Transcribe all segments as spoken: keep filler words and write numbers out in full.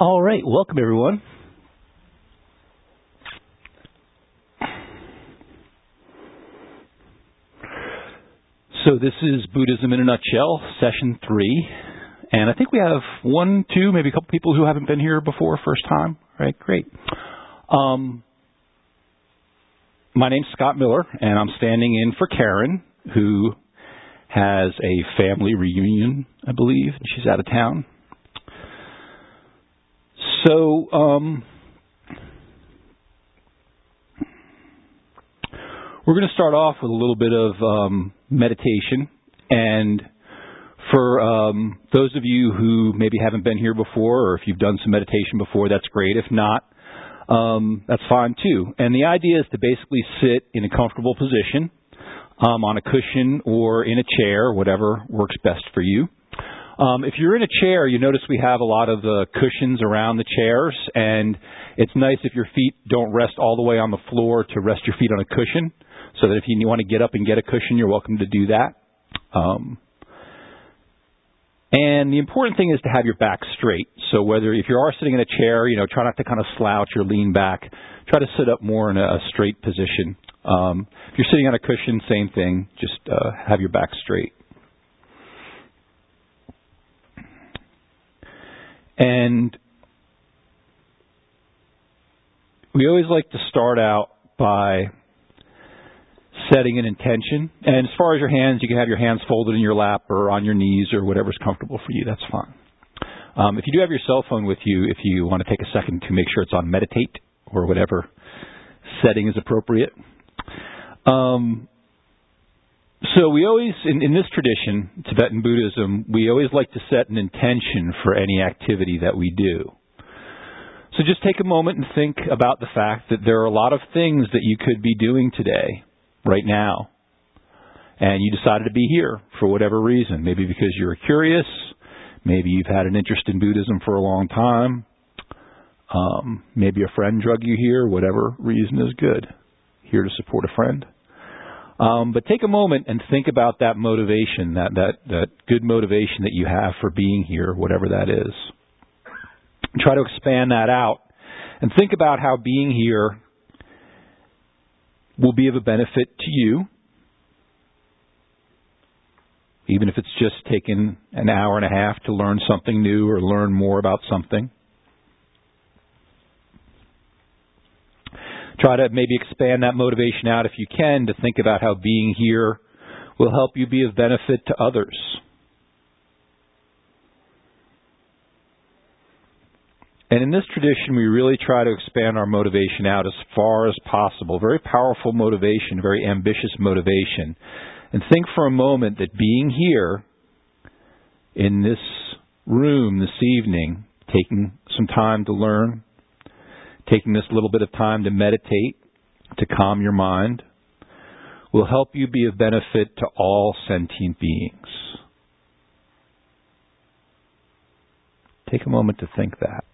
All right, welcome everyone. So this is Buddhism in a Nutshell, session three. And I think we have one, two, maybe a couple people who haven't been here before, first time. All right, great. Um, my name's Scott Miller, and I'm standing in for Karen, who has a family reunion, I believe. She's out of town. So, um, we're going to start off with a little bit of um, meditation. And for um, those of you who maybe haven't been here before, or if you've done some meditation before, that's great. If not, um, that's fine too. And the idea is to basically sit in a comfortable position um, on a cushion or in a chair, whatever works best for you. Um, if you're in a chair, you notice we have a lot of the cushions around the chairs, and it's nice if your feet don't rest all the way on the floor to rest your feet on a cushion, so that if you want to get up and get a cushion, you're welcome to do that. Um, and the important thing is to have your back straight. So whether if you are sitting in a chair, you know, try not to kind of slouch or lean back. Try to sit up more in a, a straight position. Um, if you're sitting on a cushion, same thing. Just uh, have your back straight. And we always like to start out by setting an intention. And as far as your hands, you can have your hands folded in your lap or on your knees or whatever's comfortable for you. That's fine. Um, if you do have your cell phone with you, if you want to take a second to make sure it's on meditate or whatever setting is appropriate. Um, so we always, in, in this tradition, Tibetan Buddhism, we always like to set an intention for any activity that we do. So just take a moment and think about the fact that there are a lot of things that you could be doing today, right now. And you decided to be here for whatever reason. Maybe because you were curious. Maybe you've had an interest in Buddhism for a long time. Um, maybe a friend drug you here. Whatever reason is good. Here to support a friend. Um, but take a moment and think about that motivation, that, that, that good motivation that you have for being here, whatever that is. Try to expand that out and think about how being here will be of a benefit to you, even if it's just taken an hour and a half to learn something new or learn more about something. Try to maybe expand that motivation out if you can to think about how being here will help you be of benefit to others. And in this tradition, we really try to expand our motivation out as far as possible. Very powerful motivation, very ambitious motivation. And think for a moment that being here in this room this evening, taking some time to learn, taking this little bit of time to meditate, to calm your mind, will help you be of benefit to all sentient beings. Take a moment to think that.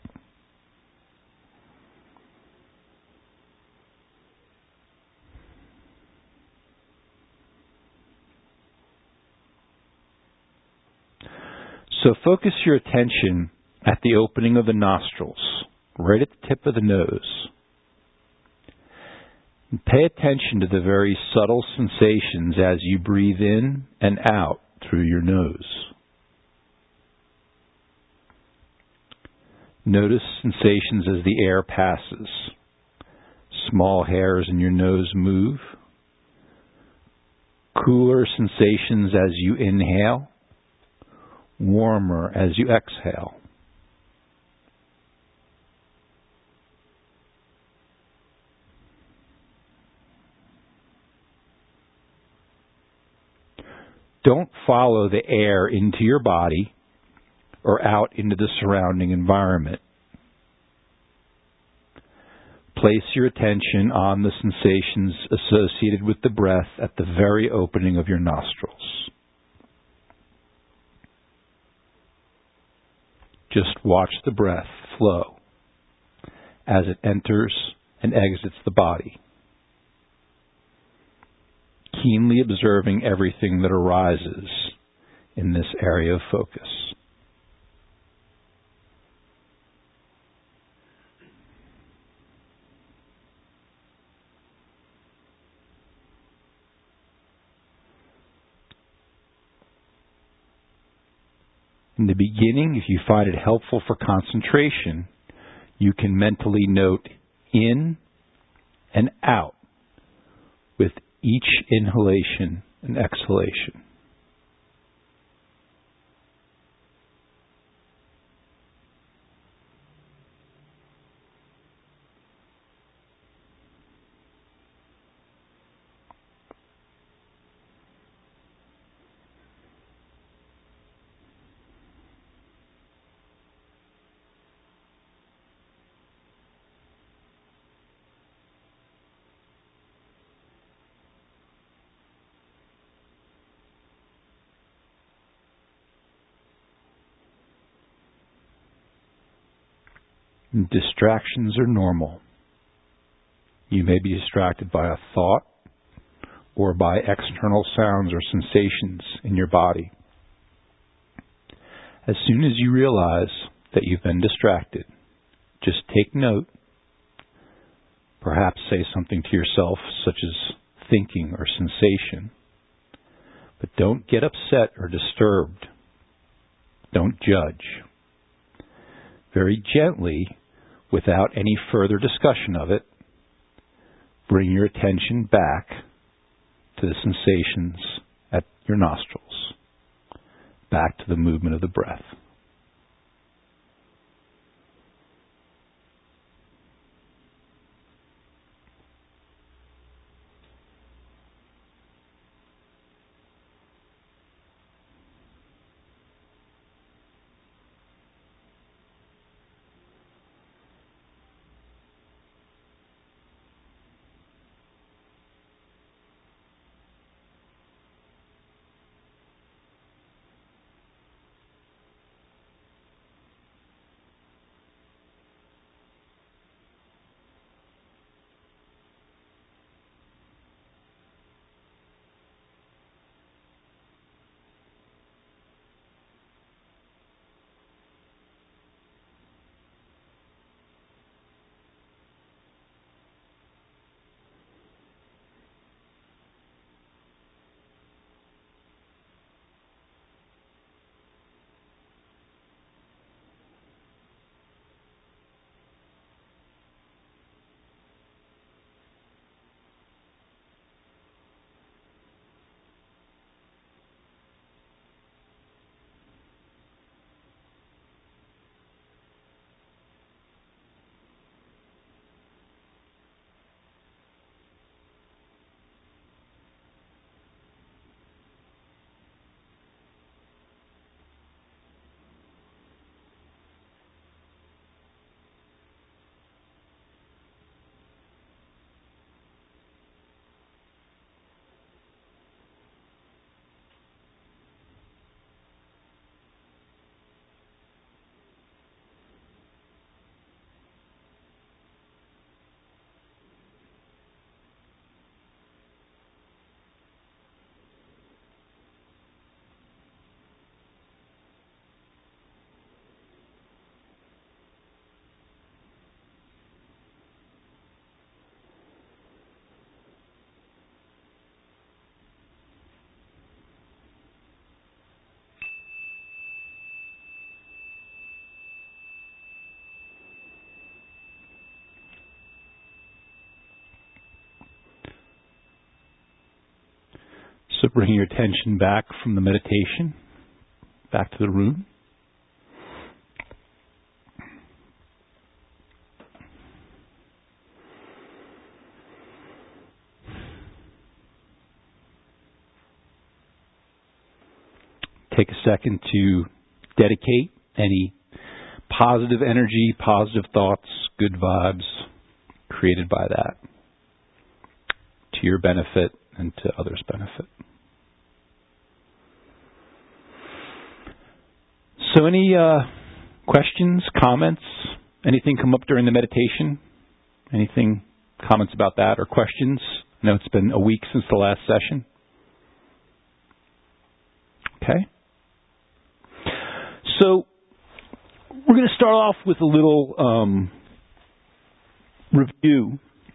So focus your attention at the opening of the nostrils, right at the tip of the nose. And pay attention to the very subtle sensations as you breathe in and out through your nose. Notice sensations as the air passes. Small hairs in your nose move. Cooler sensations as you inhale. Warmer as you exhale. Don't follow the air into your body or out into the surrounding environment. Place your attention on the sensations associated with the breath at the very opening of your nostrils. Just watch the breath flow as it enters and exits the body, keenly observing everything that arises in this area of focus. In the beginning, if you find it helpful for concentration, you can mentally note in and out with each inhalation and exhalation. Distractions are normal. You may be distracted by a thought or by external sounds or sensations in your body. As soon as you realize that you've been distracted, just take note. Perhaps say something to yourself, such as thinking or sensation. But don't get upset or disturbed. Don't judge. Very gently, without any further discussion of it, bring your attention back to the sensations at your nostrils, back to the movement of the breath. So bring your attention back from the meditation, back to the room. Take a second to dedicate any positive energy, positive thoughts, good vibes created by that to your benefit and to others' benefit. So any uh, questions, comments, anything come up during the meditation? Anything, comments about that or questions? I know it's been a week since the last session. Okay. So we're going to start off with a little um, review.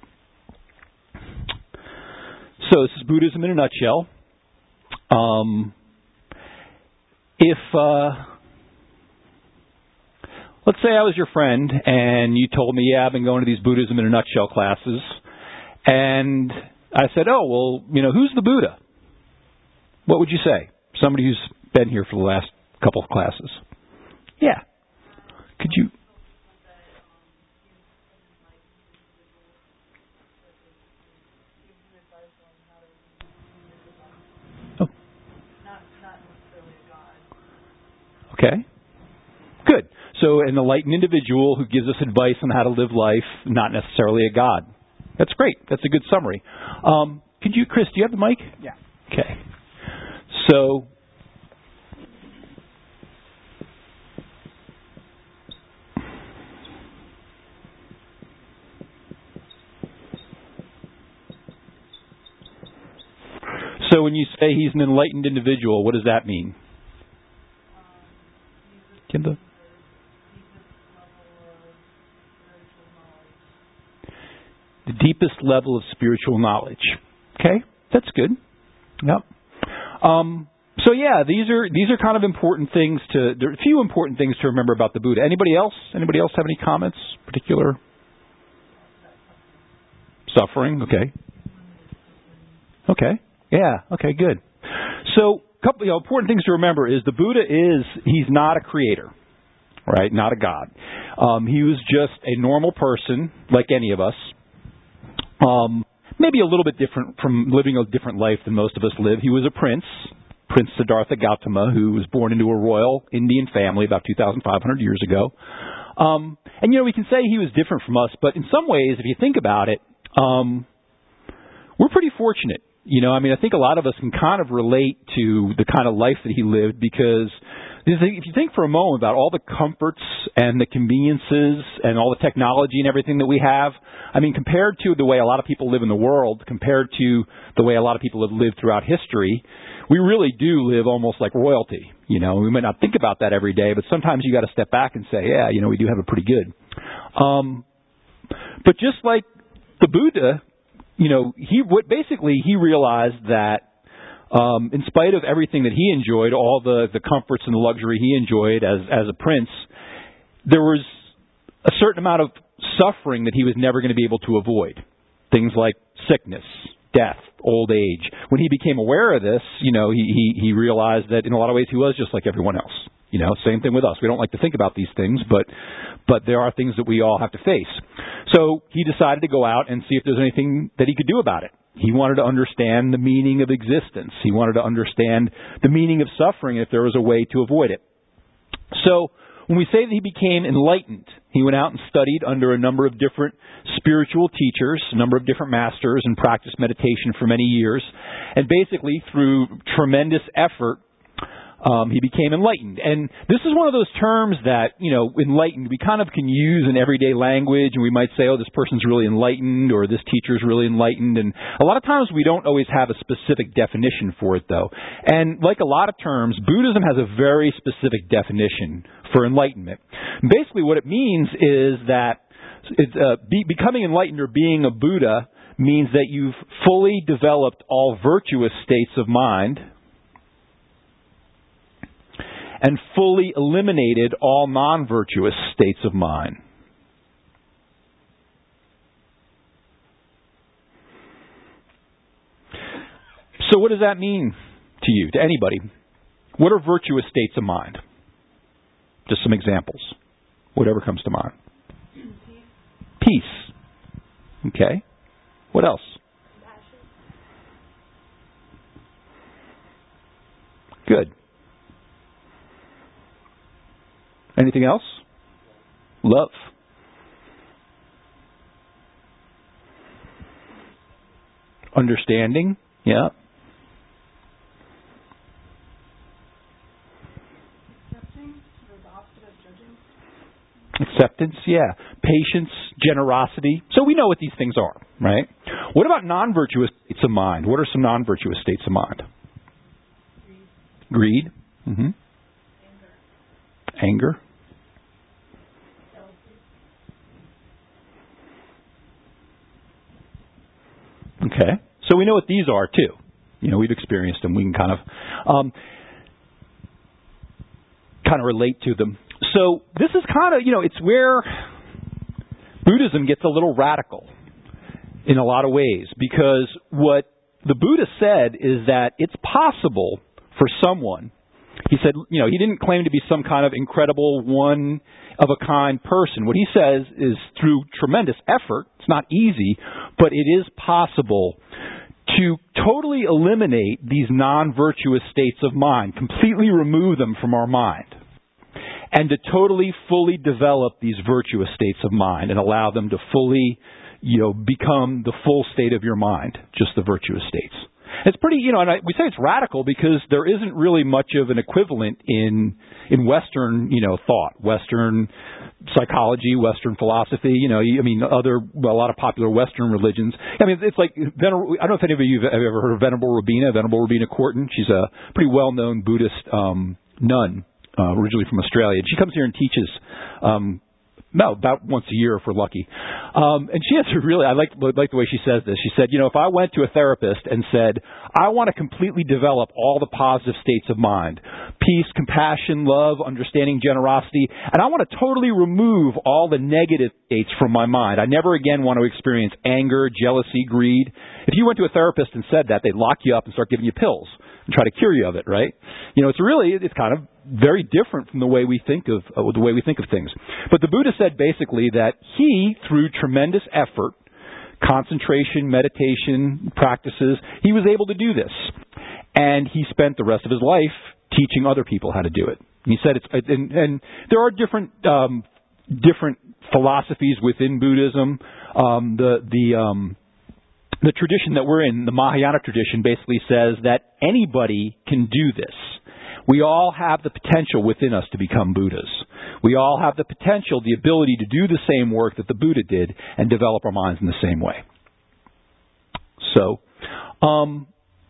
So this is Buddhism in a nutshell. Um, if uh, let's say I was your friend and you told me, yeah, I've been going to these Buddhism in a nutshell classes. And I said, oh, well, you know, who's the Buddha? What would you say? Somebody who's been here for the last couple of classes. Yeah. Could you... Oh. Okay. Good. So an enlightened individual who gives us advice on how to live life, not necessarily a god. That's great. That's a good summary. Um, could you, Chris, do you have the mic? Yeah. Okay. So, so when you say he's an enlightened individual, what does that mean? Kimba? The deepest level of spiritual knowledge. Okay, that's good. Yep. Um, so yeah, these are these are kind of important things to. There are a few important things to remember about the Buddha. Anybody else? Anybody else have any comments? Particular suffering. Okay. Okay. Yeah. Okay. Good. So, a couple you know, important things to remember is the Buddha is he's not a creator, right? Not a god. Um, he was just a normal person like any of us. Um, maybe a little bit different from living a different life than most of us live. He was a prince, Prince Siddhartha Gautama, who was born into a royal Indian family about two thousand five hundred years ago. Um, and, you know, we can say he was different from us, but in some ways, if you think about it, um, we're pretty fortunate. You know, I mean, I think a lot of us can kind of relate to the kind of life that he lived because if you think for a moment about all the comforts and the conveniences and all the technology and everything that we have, I mean, compared to the way a lot of people live in the world, compared to the way a lot of people have lived throughout history, we really do live almost like royalty. You know, we might not think about that every day, but sometimes you got to step back and say, yeah, you know, we do have it pretty good. Um, but just like the Buddha, you know, he what basically he realized that um, in spite of everything that he enjoyed, all the, the comforts and the luxury he enjoyed as as a prince, there was a certain amount of suffering that he was never going to be able to avoid. Things like sickness, death, old age. When he became aware of this, you know, he, he, he realized that in a lot of ways he was just like everyone else. You know, same thing with us. We don't like to think about these things, but but there are things that we all have to face. So he decided to go out and see if there's anything that he could do about it. He wanted to understand the meaning of existence. He wanted to understand the meaning of suffering if there was a way to avoid it. So when we say that he became enlightened, he went out and studied under a number of different spiritual teachers, a number of different masters, and practiced meditation for many years. And basically, through tremendous effort, Um, he became enlightened. And this is one of those terms that, you know, enlightened, we kind of can use in everyday language, and we might say, oh, this person's really enlightened, or this teacher's really enlightened. And a lot of times we don't always have a specific definition for it, though. And like a lot of terms, Buddhism has a very specific definition for enlightenment. And basically what it means is that it's, uh, be, becoming enlightened or being a Buddha means that you've fully developed all virtuous states of mind and fully eliminated all non-virtuous states of mind. So what does that mean to you, to anybody? What are virtuous states of mind? Just some examples. Whatever comes to mind. Peace. Okay. What else? Good. Anything else? Love. Understanding. Yeah. Accepting. The opposite of judging. Acceptance. Yeah. Patience. Generosity. So we know what these things are, right? What about non-virtuous states of mind? What are some non-virtuous states of mind? Greed. Greed. Mm-hmm. Anger. Okay. So we know what these are, too. You know, we've experienced them. We can kind of um, kind of relate to them. so this is kind of, you know, it's where Buddhism gets a little radical in a lot of ways, because what the Buddha said is that it's possible for someone, he said, you know, he didn't claim to be some kind of incredible one-of-a-kind person. What he says is through tremendous effort, it's not easy, but it is possible to totally eliminate these non-virtuous states of mind, completely remove them from our mind, and to totally, fully develop these virtuous states of mind and allow them to fully, you know, become the full state of your mind, just the virtuous states. It's pretty, you know, and I, we say it's radical because there isn't really much of an equivalent in in Western, you know, thought, Western psychology, Western philosophy. You know, I mean, other well, a lot of popular Western religions. I mean, it's like Vener- I don't know if any of you have ever heard of Venerable Robina, Venerable Robina Courtin. She's a pretty well-known Buddhist um, nun, uh, originally from Australia. And she comes here and teaches. Um, No, about once a year if we're lucky. Um, and she has a really, I like, like the way she says this. She said, you know, if I went to a therapist and said, I want to completely develop all the positive states of mind, peace, compassion, love, understanding, generosity, and I want to totally remove all the negative states from my mind. I never again want to experience anger, jealousy, greed. If you went to a therapist and said that, they'd lock you up and start giving you pills and try to cure you of it, right? You know, it's really, it's kind of very different from the way we think of uh, the way we think of things. But the Buddha said basically that he, through tremendous effort, concentration, meditation practices, he was able to do this, and he spent the rest of his life teaching other people how to do it. And he said it's, and, and there are different um, different philosophies within Buddhism. Um, the the um, the tradition that we're in, the Mahayana tradition, basically says that anybody can do this. We all have the potential within us to become Buddhas. We all have the potential, the ability to do the same work that the Buddha did and develop our minds in the same way. So, um,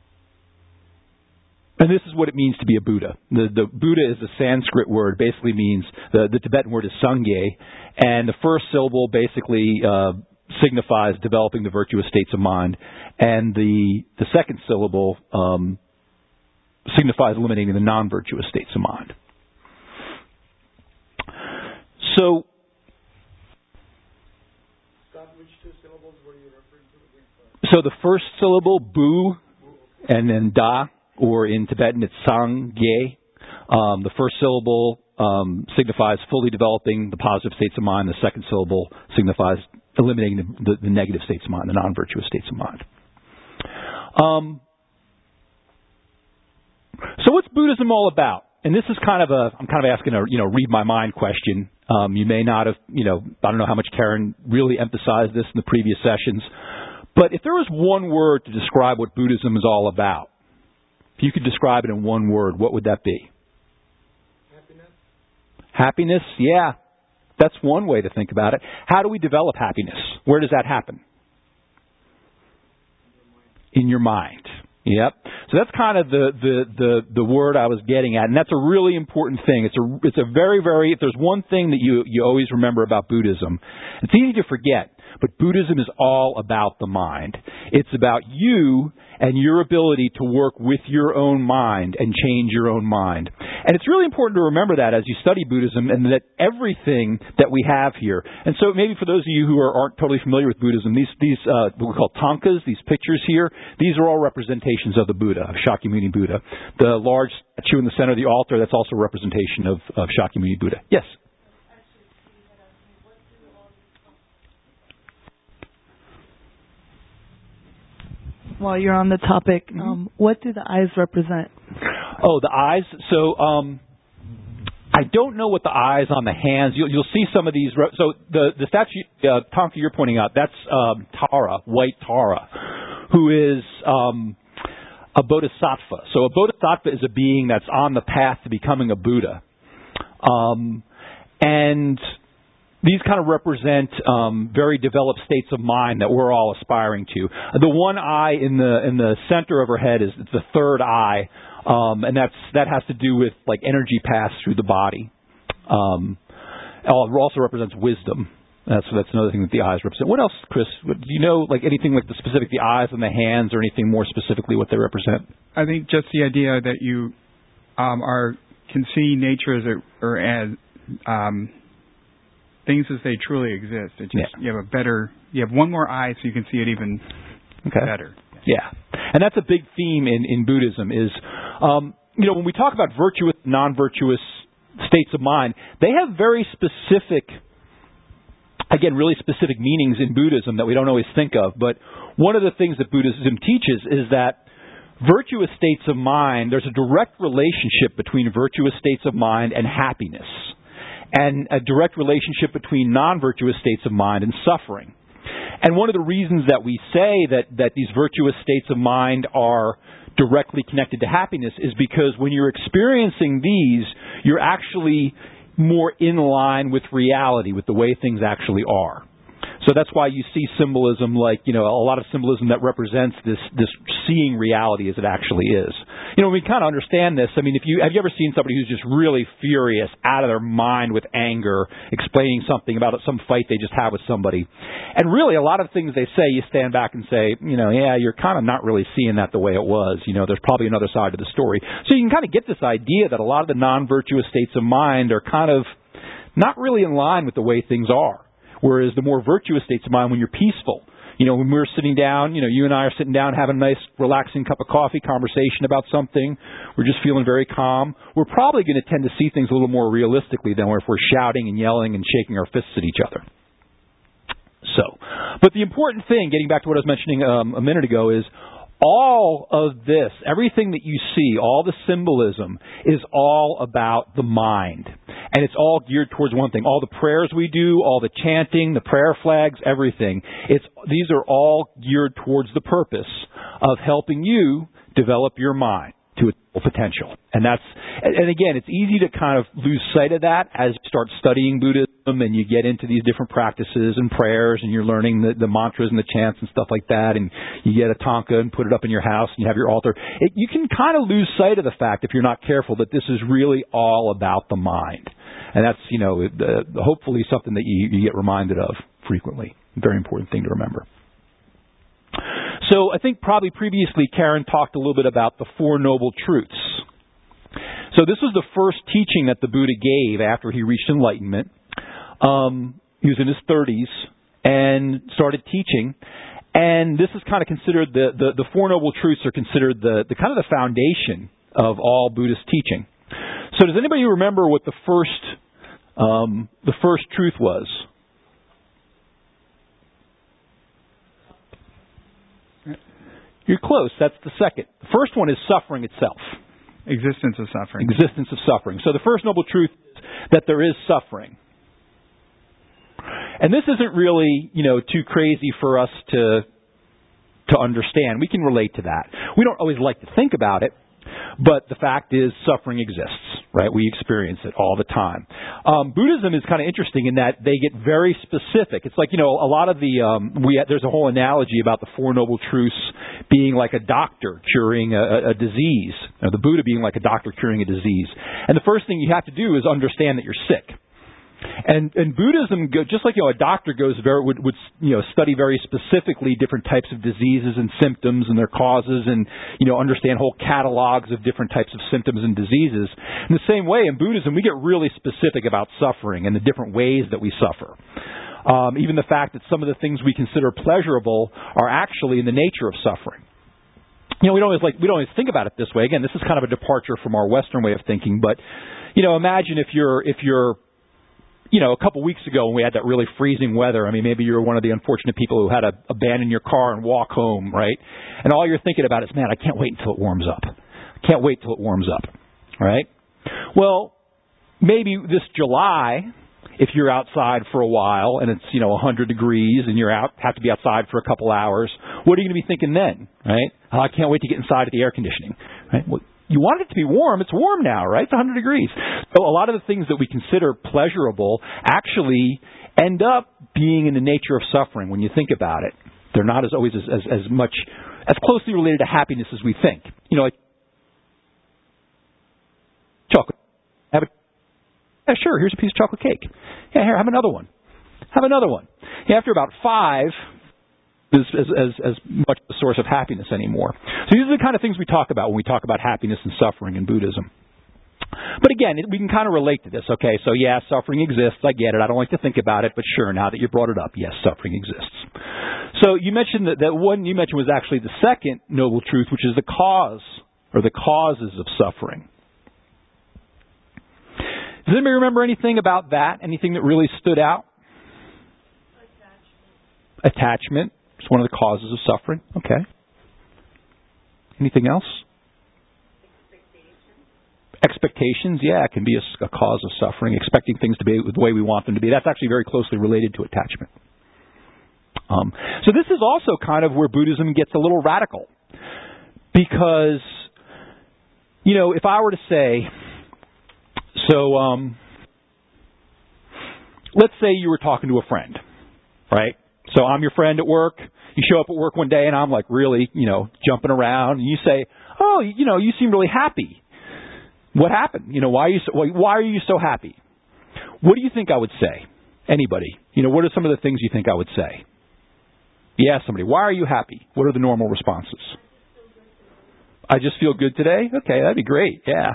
and this is what it means to be a Buddha. The, the Buddha is a Sanskrit word, basically means, the, the Tibetan word is Sangye, and the first syllable basically uh, signifies developing the virtuous states of mind, and the, the second syllable um, signifies eliminating the non-virtuous states of mind. So, Scott, which two syllables were you referring to again? So the first syllable, bu, and then da, or in Tibetan it's sang-ge. Um, the first syllable um, signifies fully developing the positive states of mind. The second syllable signifies eliminating the, the, the negative states of mind, the non-virtuous states of mind. Um, So what's Buddhism all about? And this is kind of a, I'm kind of asking a, you know, read my mind question. Um, you may not have, you know, I don't know how much Karen really emphasized this in the previous sessions. But if there was one word to describe what Buddhism is all about, if you could describe it in one word, what would that be? Happiness. Happiness, yeah. That's one way to think about it. How do we develop happiness? Where does that happen? In your mind. Yep. So that's kind of the, the, the, the word I was getting at, and that's a really important thing. It's a it's a very, very, if there's one thing that you, you always remember about Buddhism, it's easy to forget, but Buddhism is all about the mind. It's about you and your ability to work with your own mind and change your own mind. And it's really important to remember that as you study Buddhism, and that everything that we have here. And so maybe for those of you who are, aren't totally familiar with Buddhism, these, these uh, what we call tankas, these pictures here, these are all representations of the Buddha, of Shakyamuni Buddha. The large statue in the center of the altar, that's also a representation of, of Shakyamuni Buddha. Yes? While you're on the topic, Mm-hmm. um, what do the eyes represent? Oh, the eyes. So um, I don't know what the eyes on the hands. You'll, you'll see some of these. Re- so the the statue, uh, Tonka, you're pointing out, that's um, Tara, white Tara, who is um, a bodhisattva. So a bodhisattva is a being that's on the path to becoming a Buddha, um, and these kind of represent um, very developed states of mind that we're all aspiring to. The one eye in the in the center of her head is it's the third eye, um, and that's that has to do with like energy pass through the body. Um, it also represents wisdom. That's that's another thing that the eyes represent. What else, Chris? Do you know like anything like the specific the eyes and the hands, or anything more specifically what they represent? I think just the idea that you um, are can see nature as it, or as um, things as they truly exist. It just Yeah. you have a better, you have one more eye, so you can see it even Okay. better. Yeah, and that's a big theme in in Buddhism. Is um, you know when we talk about virtuous, non-virtuous states of mind, they have very specific, again, really specific meanings in Buddhism that we don't always think of. But one of the things that Buddhism teaches is that virtuous states of mind, there's a direct relationship between virtuous states of mind and happiness, and a direct relationship between non-virtuous states of mind and suffering. And one of the reasons that we say that, that these virtuous states of mind are directly connected to happiness is because when you're experiencing these, you're actually more in line with reality, with the way things actually are. So that's why you see symbolism like, you know, a lot of symbolism that represents this this seeing reality as it actually is. You know, we kind of understand this. I mean, if you have you ever seen somebody who's just really furious, out of their mind with anger, explaining something about some fight they just had with somebody. And really, a lot of things they say, you stand back and say, you know, yeah, you're kind of not really seeing that the way it was. You know, there's probably another side to the story. So you can kind of get this idea that a lot of the non-virtuous states of mind are kind of not really in line with the way things are. Whereas the more virtuous states of mind, when you're peaceful, you know, when we're sitting down, you know, you and I are sitting down having a nice, relaxing cup of coffee, conversation about something, we're just feeling very calm, we're probably going to tend to see things a little more realistically than if we're shouting and yelling and shaking our fists at each other. So, but the important thing, getting back to what I was mentioning um, a minute ago, is all of this, everything that you see, all the symbolism, is all about the mind. And it's all geared towards one thing. All the prayers we do, all the chanting, the prayer flags, everything, it's these are all geared towards the purpose of helping you develop your mind to its full potential. And that's, and again, it's easy to kind of lose sight of that as you start studying Buddhism and you get into these different practices and prayers and you're learning the, the mantras and the chants and stuff like that, and you get a thangka and put it up in your house and you have your altar. It, you can kind of lose sight of the fact, if you're not careful, that this is really all about the mind. And that's, you know, the, hopefully something that you, you get reminded of frequently. Very important thing to remember. So I think probably previously Karen talked a little bit about the Four Noble Truths. So this was the first teaching that the Buddha gave after he reached enlightenment. Um, he was in his thirties and started teaching. And this is kind of considered, the, the, the Four Noble Truths are considered the, the kind of the foundation of all Buddhist teaching. So does anybody remember what the first, um, the first truth was? You're close. That's the second. The first one is suffering itself. Existence of suffering. Existence of suffering. So the first noble truth is that there is suffering. And this isn't really, you know, too crazy for us to to understand. We can relate to that. We don't always like to think about it, but the fact is suffering exists, right? We experience it all the time. Um, Buddhism is kind of interesting in that they get very specific. It's like, you know, a lot of the, um, we there's a whole analogy about the Four Noble Truths being like a doctor curing a, a disease, or the Buddha being like a doctor curing a disease. And the first thing you have to do is understand that you're sick. And, and Buddhism, just like, you know, a doctor goes very, would, would, you know, study very specifically different types of diseases and symptoms and their causes, and, you know, understand whole catalogs of different types of symptoms and diseases. In the same way, in Buddhism, we get really specific about suffering and the different ways that we suffer. Um, even the fact that some of the things we consider pleasurable are actually in the nature of suffering. You know, we don't always like we don't always think about it this way. Again, this is kind of a departure from our Western way of thinking. But, you know, imagine if you're if you're You know, a couple weeks ago when we had that really freezing weather, I mean, maybe you're one of the unfortunate people who had to abandon your car and walk home, right? And all you're thinking about is, man, I can't wait until it warms up. I can't wait until it warms up, right? Well, maybe this July, if you're outside for a while and it's, you know, one hundred degrees and you're out, have to be outside for a couple hours, what are you going to be thinking then, right? Oh, I can't wait to get inside at the air conditioning, right? Well, you want it to be warm. It's warm now, right? It's one hundred degrees. So a lot of the things that we consider pleasurable actually end up being in the nature of suffering when you think about it. They're not as always as, as, as much, as closely related to happiness as we think. You know, like chocolate. Have a, yeah, sure, here's a piece of chocolate cake. Yeah, here, have another one. Have another one. Yeah, after about five, As, as, as much a source of happiness anymore. So these are the kind of things we talk about when we talk about happiness and suffering in Buddhism. But again, we can kind of relate to this. Okay, so yeah, suffering exists. I get it. I don't like to think about it, but sure, now that you brought it up, yes, suffering exists. So you mentioned that, that one you mentioned was actually the second noble truth, which is the cause or the causes of suffering. Does anybody remember anything about that? Anything that really stood out? Attachment. Attachment. It's one of the causes of suffering. Okay. Anything else? Expectations. Expectations, yeah, it can be a, a cause of suffering. Expecting things to be the way we want them to be. That's actually very closely related to attachment. Um, so this is also kind of where Buddhism gets a little radical. Because, you know, if I were to say, so um, let's say you were talking to a friend, right? So I'm your friend at work. You show up at work one day and I'm like really, you know, jumping around. And you say, oh, you know, you seem really happy. What happened? You know, why are you so, why are you so happy? What do you think I would say? Anybody? You know, what are some of the things you think I would say? Yeah, somebody. Why are you happy? What are the normal responses? I just feel good today? Okay, that'd be great. Yeah.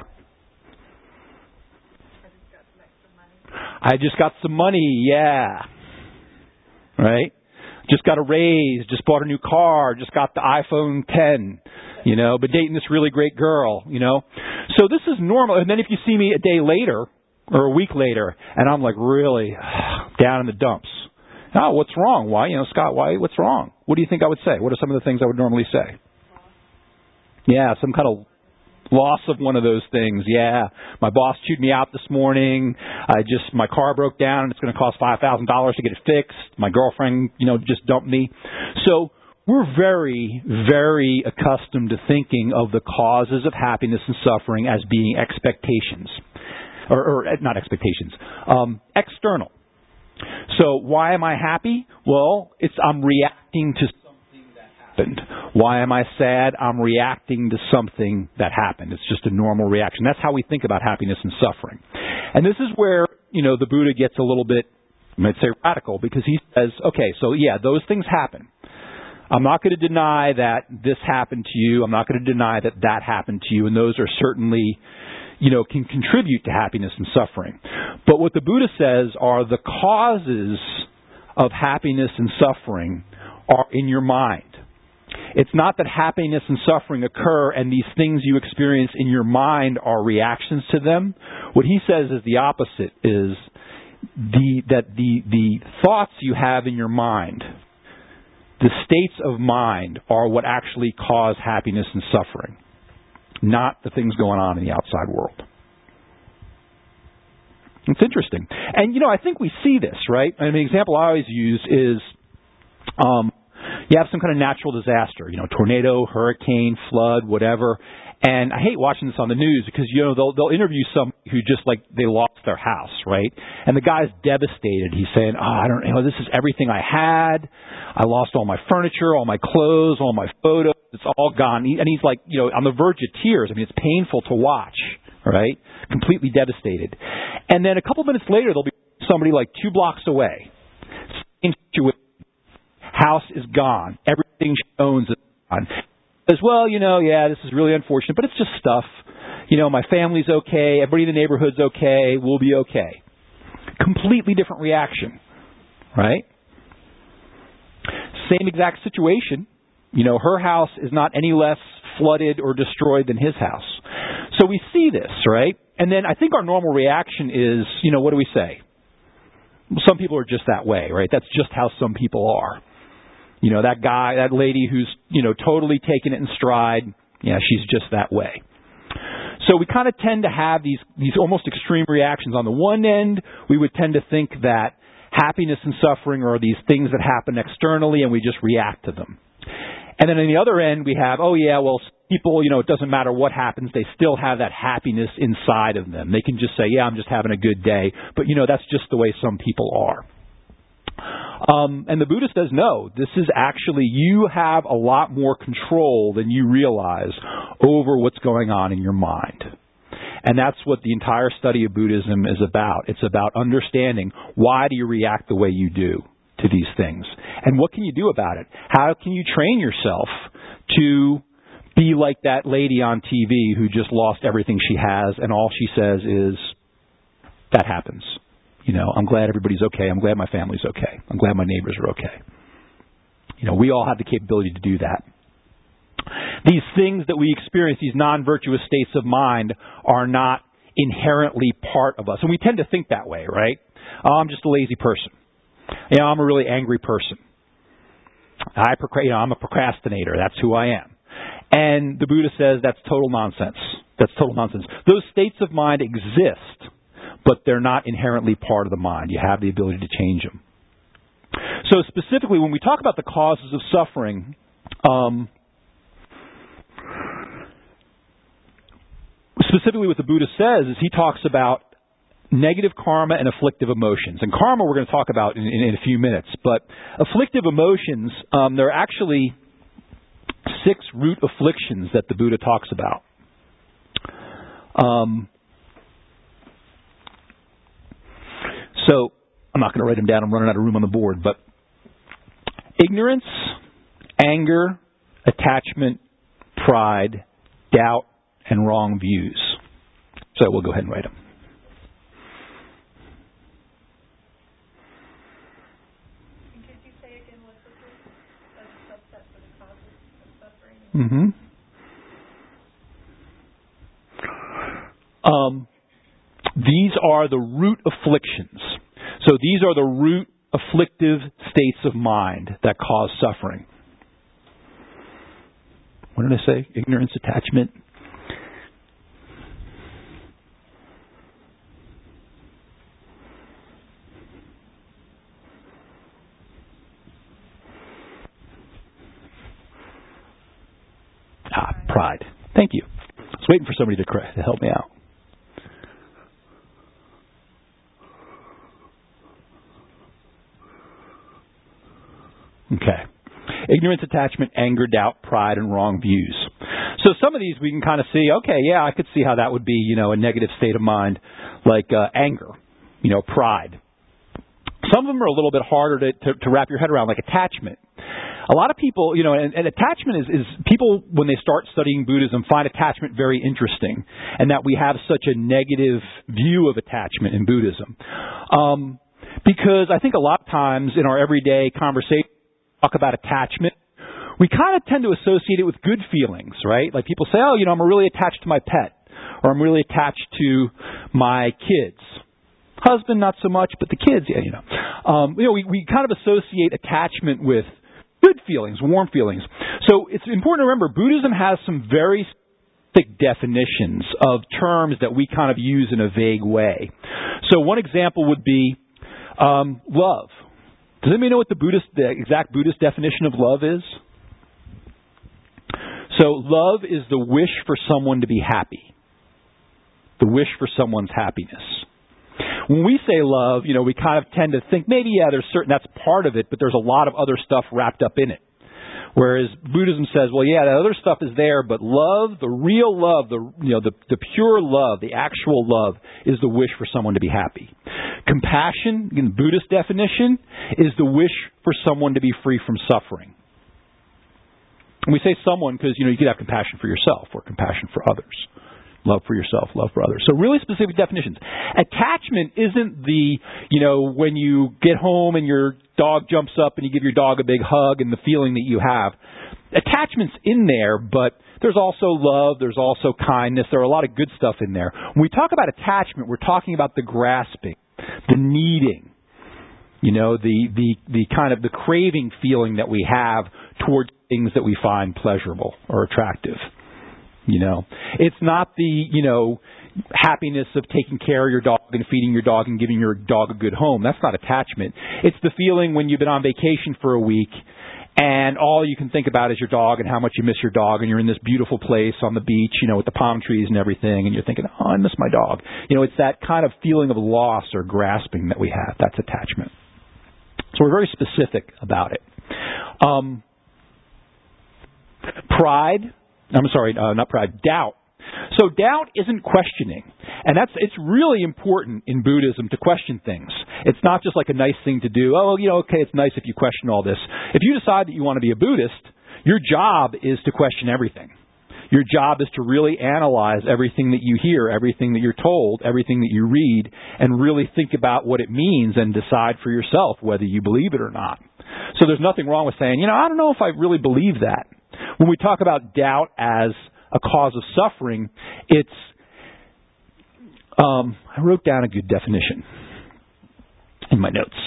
I just got some money. Yeah. Right? Just got a raise. Just bought a new car. Just got the iPhone ten. You know, been dating this really great girl. You know. So this is normal. And then if you see me a day later or a week later and I'm like really down in the dumps. Oh, what's wrong? Why? You know, Scott, why? What's wrong? What do you think I would say? What are some of the things I would normally say? Yeah, some kind of loss of one of those things. Yeah, my boss chewed me out this morning. I just my car broke down and it's going to cost five thousand dollars to get it fixed. My girlfriend, you know, just dumped me. So we're very, very accustomed to thinking of the causes of happiness and suffering as being expectations, or, or not expectations, um, external. So why am I happy? Well, it's I'm reacting to something that happened. Why am I sad? I'm reacting to something that happened. It's just a normal reaction. That's how we think about happiness and suffering. And this is where, you know, the Buddha gets a little bit, I might say, radical, because he says, okay, so yeah, those things happen. I'm not going to deny that this happened to you. I'm not going to deny that that happened to you. And those are certainly, you know, can contribute to happiness and suffering. But what the Buddha says are the causes of happiness and suffering are in your mind. It's not that happiness and suffering occur and these things you experience in your mind are reactions to them. What he says is the opposite, is the that the the thoughts you have in your mind, the states of mind, are what actually cause happiness and suffering, not the things going on in the outside world. It's interesting. And, you know, I think we see this, right? I mean, the example I always use is um, you have some kind of natural disaster, you know, tornado, hurricane, flood, whatever. And I hate watching this on the news because, you know, they'll, they'll interview some who just like they lost their house, right? And the guy's devastated. He's saying, oh, I don't know, this is everything I had. I lost all my furniture, all my clothes, all my photos. It's all gone. And he's like, you know, on the verge of tears. I mean, it's painful to watch, right? Completely devastated. And then a couple minutes later, there'll be somebody like two blocks away. Same situation. House is gone. Everything she owns is gone. As well, you know, yeah, this is really unfortunate, but it's just stuff. You know, my family's okay. Everybody in the neighborhood's okay. We'll be okay. Completely different reaction, right? Same exact situation. You know, her house is not any less flooded or destroyed than his house. So we see this, right? And then I think our normal reaction is, you know, what do we say? Well, some people are just that way, right? That's just how some people are. You know, that guy, that lady who's, you know, totally taken it in stride, yeah, she's just that way. So we kind of tend to have these, these almost extreme reactions. On the one end, we would tend to think that happiness and suffering are these things that happen externally and we just react to them. And then on the other end, we have, oh yeah, well, people, you know, it doesn't matter what happens, they still have that happiness inside of them. They can just say, yeah, I'm just having a good day. But, you know, that's just the way some people are. Um, and the Buddha says, no, this is actually, you have a lot more control than you realize over what's going on in your mind. And that's what the entire study of Buddhism is about. It's about understanding, why do you react the way you do to these things? And what can you do about it? How can you train yourself to be like that lady on T V who just lost everything she has, and all she says is, that happens. You know, I'm glad everybody's okay. I'm glad my family's okay. I'm glad my neighbors are okay. You know, we all have the capability to do that. These things that we experience, these non-virtuous states of mind, are not inherently part of us. And we tend to think that way, right? Oh, I'm just a lazy person. You know, I'm a really angry person. I, you know, I'm a procrastinator. That's who I am. And the Buddha says that's total nonsense. That's total nonsense. Those states of mind exist, but they're not inherently part of the mind. You have the ability to change them. So specifically, when we talk about the causes of suffering, um, specifically what the Buddha says is he talks about negative karma and afflictive emotions. And karma we're going to talk about in, in, in a few minutes. But afflictive emotions, um, there are actually six root afflictions that the Buddha talks about. Um, so I'm not going to write them down. I'm running out of room on the board. But ignorance, anger, attachment, pride, doubt, and wrong views. So we'll go ahead and write them. And could you say again what this is? A subset for the causes of suffering? Mm-hmm. Um, these are the root afflictions. So these are the root afflictive states of mind that cause suffering. What did I say? Ignorance, attachment. Ah, pride. Thank you. I was waiting for somebody to, to help me out. Okay. Ignorance, attachment, anger, doubt, pride, and wrong views. So some of these we can kind of see, okay, yeah, I could see how that would be, you know, a negative state of mind, like uh, anger, you know, pride. Some of them are a little bit harder to, to, to wrap your head around, like attachment. A lot of people, you know, and, and attachment is, is people, when they start studying Buddhism, find attachment very interesting, and that we have such a negative view of attachment in Buddhism. Um, because I think a lot of times in our everyday conversation, talk about attachment, we kind of tend to associate it with good feelings, right? Like people say, oh, you know, I'm really attached to my pet, or I'm really attached to my kids. Husband, not so much, but the kids, yeah, you know. Um, you know, we, we kind of associate attachment with good feelings, warm feelings. So it's important to remember, Buddhism has some very specific definitions of terms that we kind of use in a vague way. So one example would be um, love. Does anybody know what the Buddhist, the exact Buddhist definition of love is? So love is the wish for someone to be happy. The wish for someone's happiness. When we say love, you know, we kind of tend to think maybe, yeah, there's certain, that's part of it, but there's a lot of other stuff wrapped up in it. Whereas Buddhism says, well, yeah, the other stuff is there, but love, the real love, the you know, the, the pure love, the actual love, is the wish for someone to be happy. Compassion, in the Buddhist definition, is the wish for someone to be free from suffering. And we say someone because, you know, you could have compassion for yourself or compassion for others. Love for yourself, love for others. So really specific definitions. Attachment isn't the, you know, when you get home and your dog jumps up and you give your dog a big hug and the feeling that you have. Attachment's in there, but there's also love, there's also kindness, there are a lot of good stuff in there. When we talk about attachment, we're talking about the grasping, the needing, you know, the, the, the kind of the craving feeling that we have towards things that we find pleasurable or attractive. You know, it's not the, you know, happiness of taking care of your dog and feeding your dog and giving your dog a good home. That's not attachment. It's the feeling when you've been on vacation for a week and all you can think about is your dog and how much you miss your dog, and you're in this beautiful place on the beach, you know, with the palm trees and everything, and you're thinking, oh, I miss my dog. You know, it's that kind of feeling of loss or grasping that we have. That's attachment. So we're very specific about it. Um, pride. I'm sorry, uh, not pride, doubt. So doubt isn't questioning. And that's it's really important in Buddhism to question things. It's not just like a nice thing to do. Oh, you know, okay, it's nice if you question all this. If you decide that you want to be a Buddhist, your job is to question everything. Your job is to really analyze everything that you hear, everything that you're told, everything that you read, and really think about what it means and decide for yourself whether you believe it or not. So there's nothing wrong with saying, you know, I don't know if I really believe that. When we talk about doubt as a cause of suffering, it's, um, I wrote down a good definition in my notes.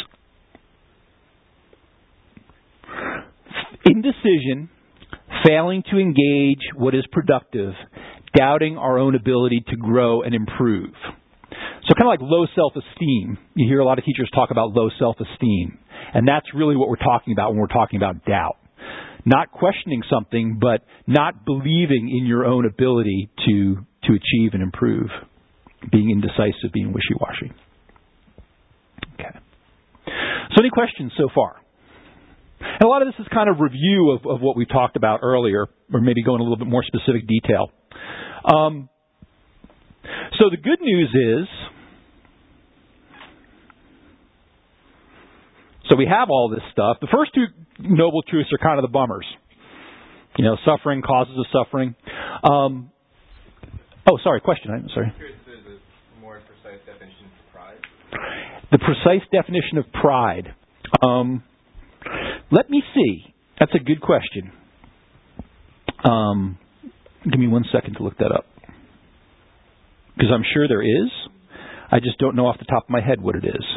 Indecision, failing to engage what is productive, doubting our own ability to grow and improve. So kind of like low self-esteem. You hear a lot of teachers talk about low self-esteem. And that's really what we're talking about when we're talking about doubt. Not questioning something, but not believing in your own ability to, to achieve and improve. Being indecisive, being wishy-washy. Okay. So any questions so far? And a lot of this is kind of review of, of what we talked about earlier, or maybe go in a little bit more specific detail. Um, so the good news is, so we have all this stuff. The first two noble truths are kind of the bummers. You know, suffering, causes of suffering. Um, oh, sorry, question. I'm sorry. I'm curious if there's a more precise definition of pride. The precise definition of pride. Um, let me see. That's a good question. Um, give me one second to look that up. Because I'm sure there is. I just don't know off the top of my head what it is.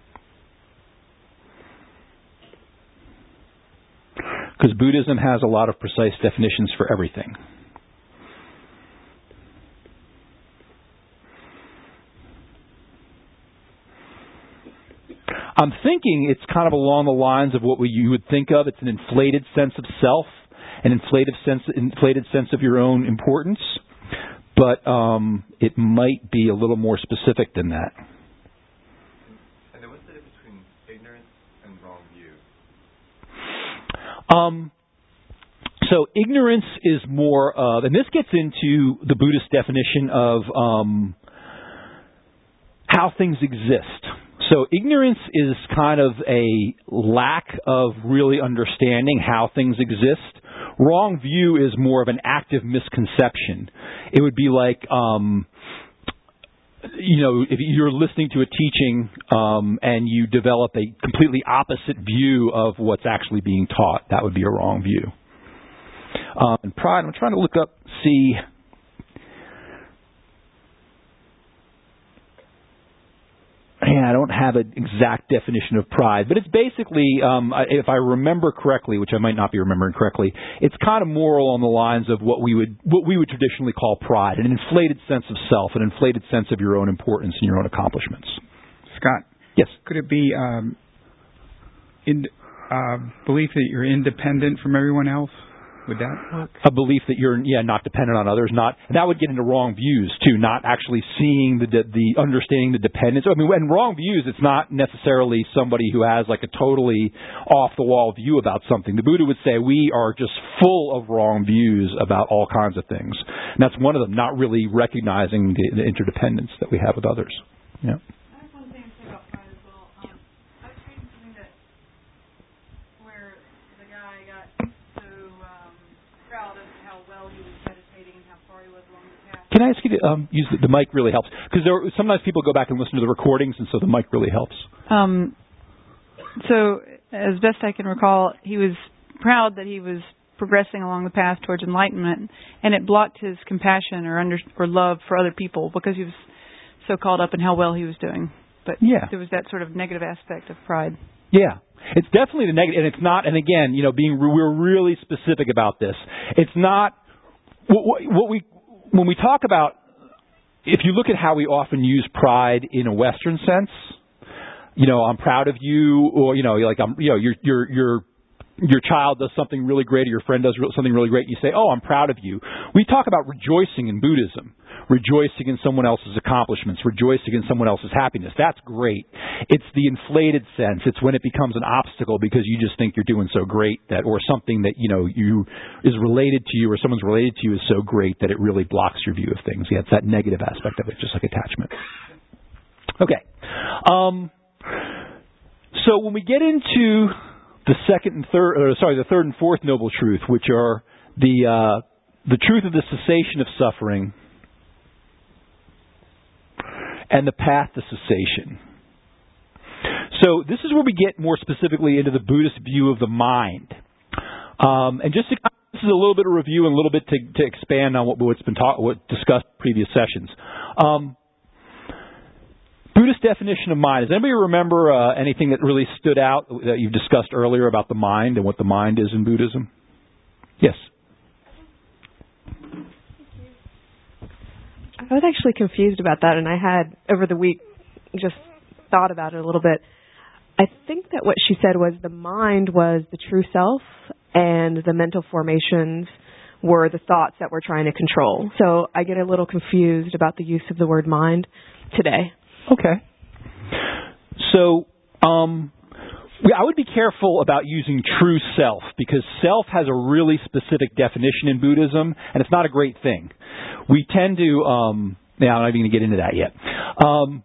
Because Buddhism has a lot of precise definitions for everything. I'm thinking it's kind of along the lines of what we, you would think of. It's an inflated sense of self, an inflated sense, inflated sense of your own importance. But um, it might be a little more specific than that. And then what's the difference between ignorance and wrong view? Um, so ignorance is more of, and this gets into the Buddhist definition of um, how things exist. So ignorance is kind of a lack of really understanding how things exist. Wrong view is more of an active misconception. It would be like, um, you know, if you're listening to a teaching um, and you develop a completely opposite view of what's actually being taught, that would be a wrong view. Um, and pride, I'm trying to look up, see. Yeah, I don't have an exact definition of pride, but it's basically, um, if I remember correctly, which I might not be remembering correctly, it's kind of more along the lines of what we would what we would traditionally call pride, an inflated sense of self, an inflated sense of your own importance and your own accomplishments. Scott? Yes? Could it be um, in, uh, belief that you're independent from everyone else? Would that work? A belief that you're, yeah, not dependent on others, not, and that would get into wrong views too, not actually seeing the, the understanding the dependence. I mean, when wrong views, it's not necessarily somebody who has like a totally off the wall view about something. The Buddha would say we are just full of wrong views about all kinds of things. And that's one of them, not really recognizing the, the interdependence that we have with others. Yeah. I have one thing to say about pride as well. Um, I was reading something that where the guy got so um, proud of how well he was meditating and how far he was along the path. Can I ask you to um, use the, the mic? Really helps because there sometimes people go back and listen to the recordings, and so the mic really helps. Um. So, as best I can recall, he was proud that he was progressing along the path towards enlightenment, and it blocked his compassion or under or love for other people because he was so caught up in how well he was doing. But yeah. There was that sort of negative aspect of pride. Yeah. It's definitely the negative, and it's not, and again, you know, being, we're really specific about this. It's not, what, what we, when we talk about, if you look at how we often use pride in a Western sense, you know, I'm proud of you, or, you know, like, I'm, you know, you're, you're, you're, your child does something really great or your friend does something really great and you say, oh, I'm proud of you. We talk about rejoicing in Buddhism, rejoicing in someone else's accomplishments, rejoicing in someone else's happiness. That's great. It's the inflated sense. It's when it becomes an obstacle because you just think you're doing so great that, or something that, you know, you is related to you or someone's related to you is so great that it really blocks your view of things. Yeah, it's that negative aspect of it, just like attachment. Okay. Um, so when we get into the second and third, or sorry, the third and fourth noble truth, which are the uh, the truth of the cessation of suffering and the path to cessation. So this is where we get more specifically into the Buddhist view of the mind. Um, and just to, this is a little bit of review and a little bit to, to expand on what, what's been taught, what discussed in previous sessions. Um, Buddhist definition of mind. Does anybody remember uh, anything that really stood out that you've discussed earlier about the mind and what the mind is in Buddhism? Yes. I was actually confused about that, and I had, over the week, just thought about it a little bit. I think that what she said was the mind was the true self, and the mental formations were the thoughts that we're trying to control. So I get a little confused about the use of the word mind today. Okay. So, um, I would be careful about using true self, because self has a really specific definition in Buddhism, and it's not a great thing. We tend to, um, yeah, I'm not even going to get into that yet. Um,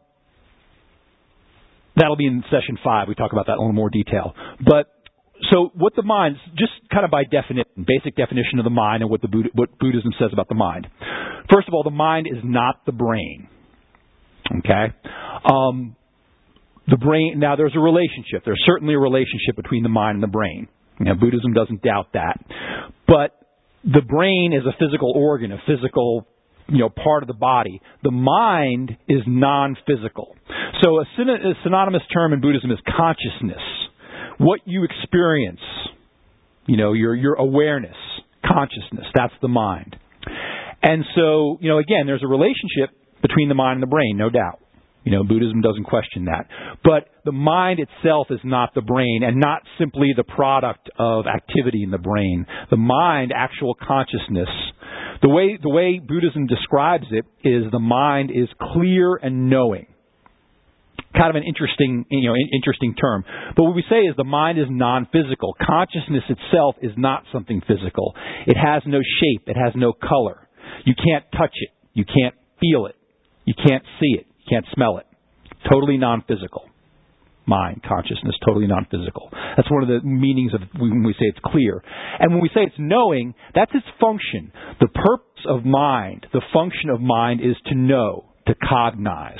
that'll be in session five. We talk about that in a little more detail. But so what the mind, just kind of by definition, basic definition of the mind and what the Buddha, what Buddhism says about the mind. First of all, the mind is not the brain. Okay? Um, the brain, now there's a relationship. There's certainly a relationship between the mind and the brain. You know, Buddhism doesn't doubt that. But the brain is a physical organ, a physical, you know, part of the body. The mind is non-physical. So a, syn- a synonymous term in Buddhism is consciousness. What you experience, you know, your your awareness, consciousness, that's the mind. And so, you know, again, there's a relationship between the mind and the brain, no doubt. You know, Buddhism doesn't question that. But the mind itself is not the brain, and not simply the product of activity in the brain. The mind, actual consciousness, the way the way Buddhism describes it is the mind is clear and knowing. Kind of an interesting, you know, interesting term. But what we say is the mind is non-physical. Consciousness itself is not something physical. It has no shape. It has no color. You can't touch it. You can't feel it. You can't see it. You can't smell it. Totally non-physical. Mind, consciousness, totally non-physical. That's one of the meanings of when we say it's clear. And when we say it's knowing, that's its function. The purpose of mind, the function of mind is to know, to cognize.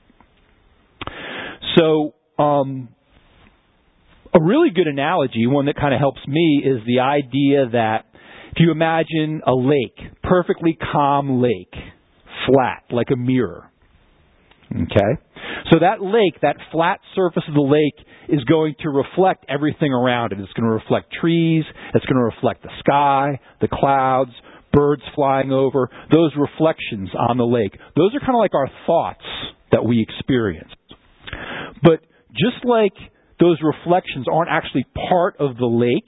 So, um, a really good analogy, one that kind of helps me, is the idea that if you imagine a lake, perfectly calm lake, flat, like a mirror. Okay? So that lake, that flat surface of the lake, is going to reflect everything around it. It's going to reflect trees. It's going to reflect the sky, the clouds, birds flying over. Those reflections on the lake. Those are kind of like our thoughts that we experience. But just like those reflections aren't actually part of the lake,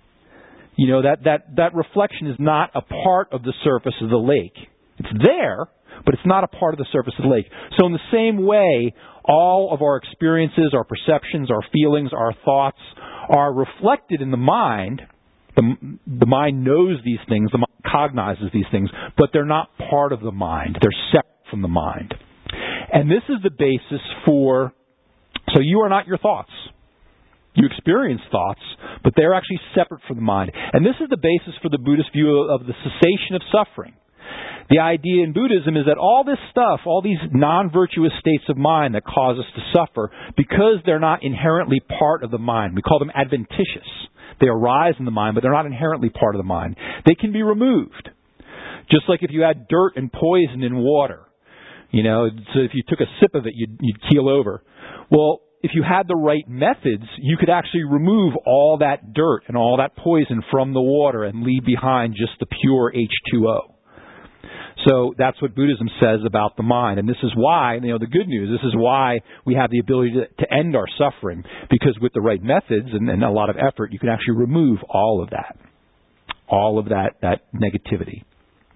you know, that, that, that reflection is not a part of the surface of the lake. It's there, but it's not a part of the surface of the lake. So in the same way, all of our experiences, our perceptions, our feelings, our thoughts are reflected in the mind. The, the mind knows these things, the mind cognizes these things, but they're not part of the mind. They're separate from the mind. And this is the basis for, so you are not your thoughts. You experience thoughts, but they're actually separate from the mind. And this is the basis for the Buddhist view of the cessation of suffering. The idea in Buddhism is that all this stuff, all these non-virtuous states of mind that cause us to suffer, because they're not inherently part of the mind, we call them adventitious. They arise in the mind, but they're not inherently part of the mind. They can be removed. Just like if you had dirt and poison in water. You know, so if you took a sip of it, you'd, you'd keel over. Well, if you had the right methods, you could actually remove all that dirt and all that poison from the water and leave behind just the pure H two O. So that's what Buddhism says about the mind. And this is why, you know, the good news, this is why we have the ability to, to end our suffering. Because with the right methods and, and a lot of effort, you can actually remove all of that. All of that, that negativity.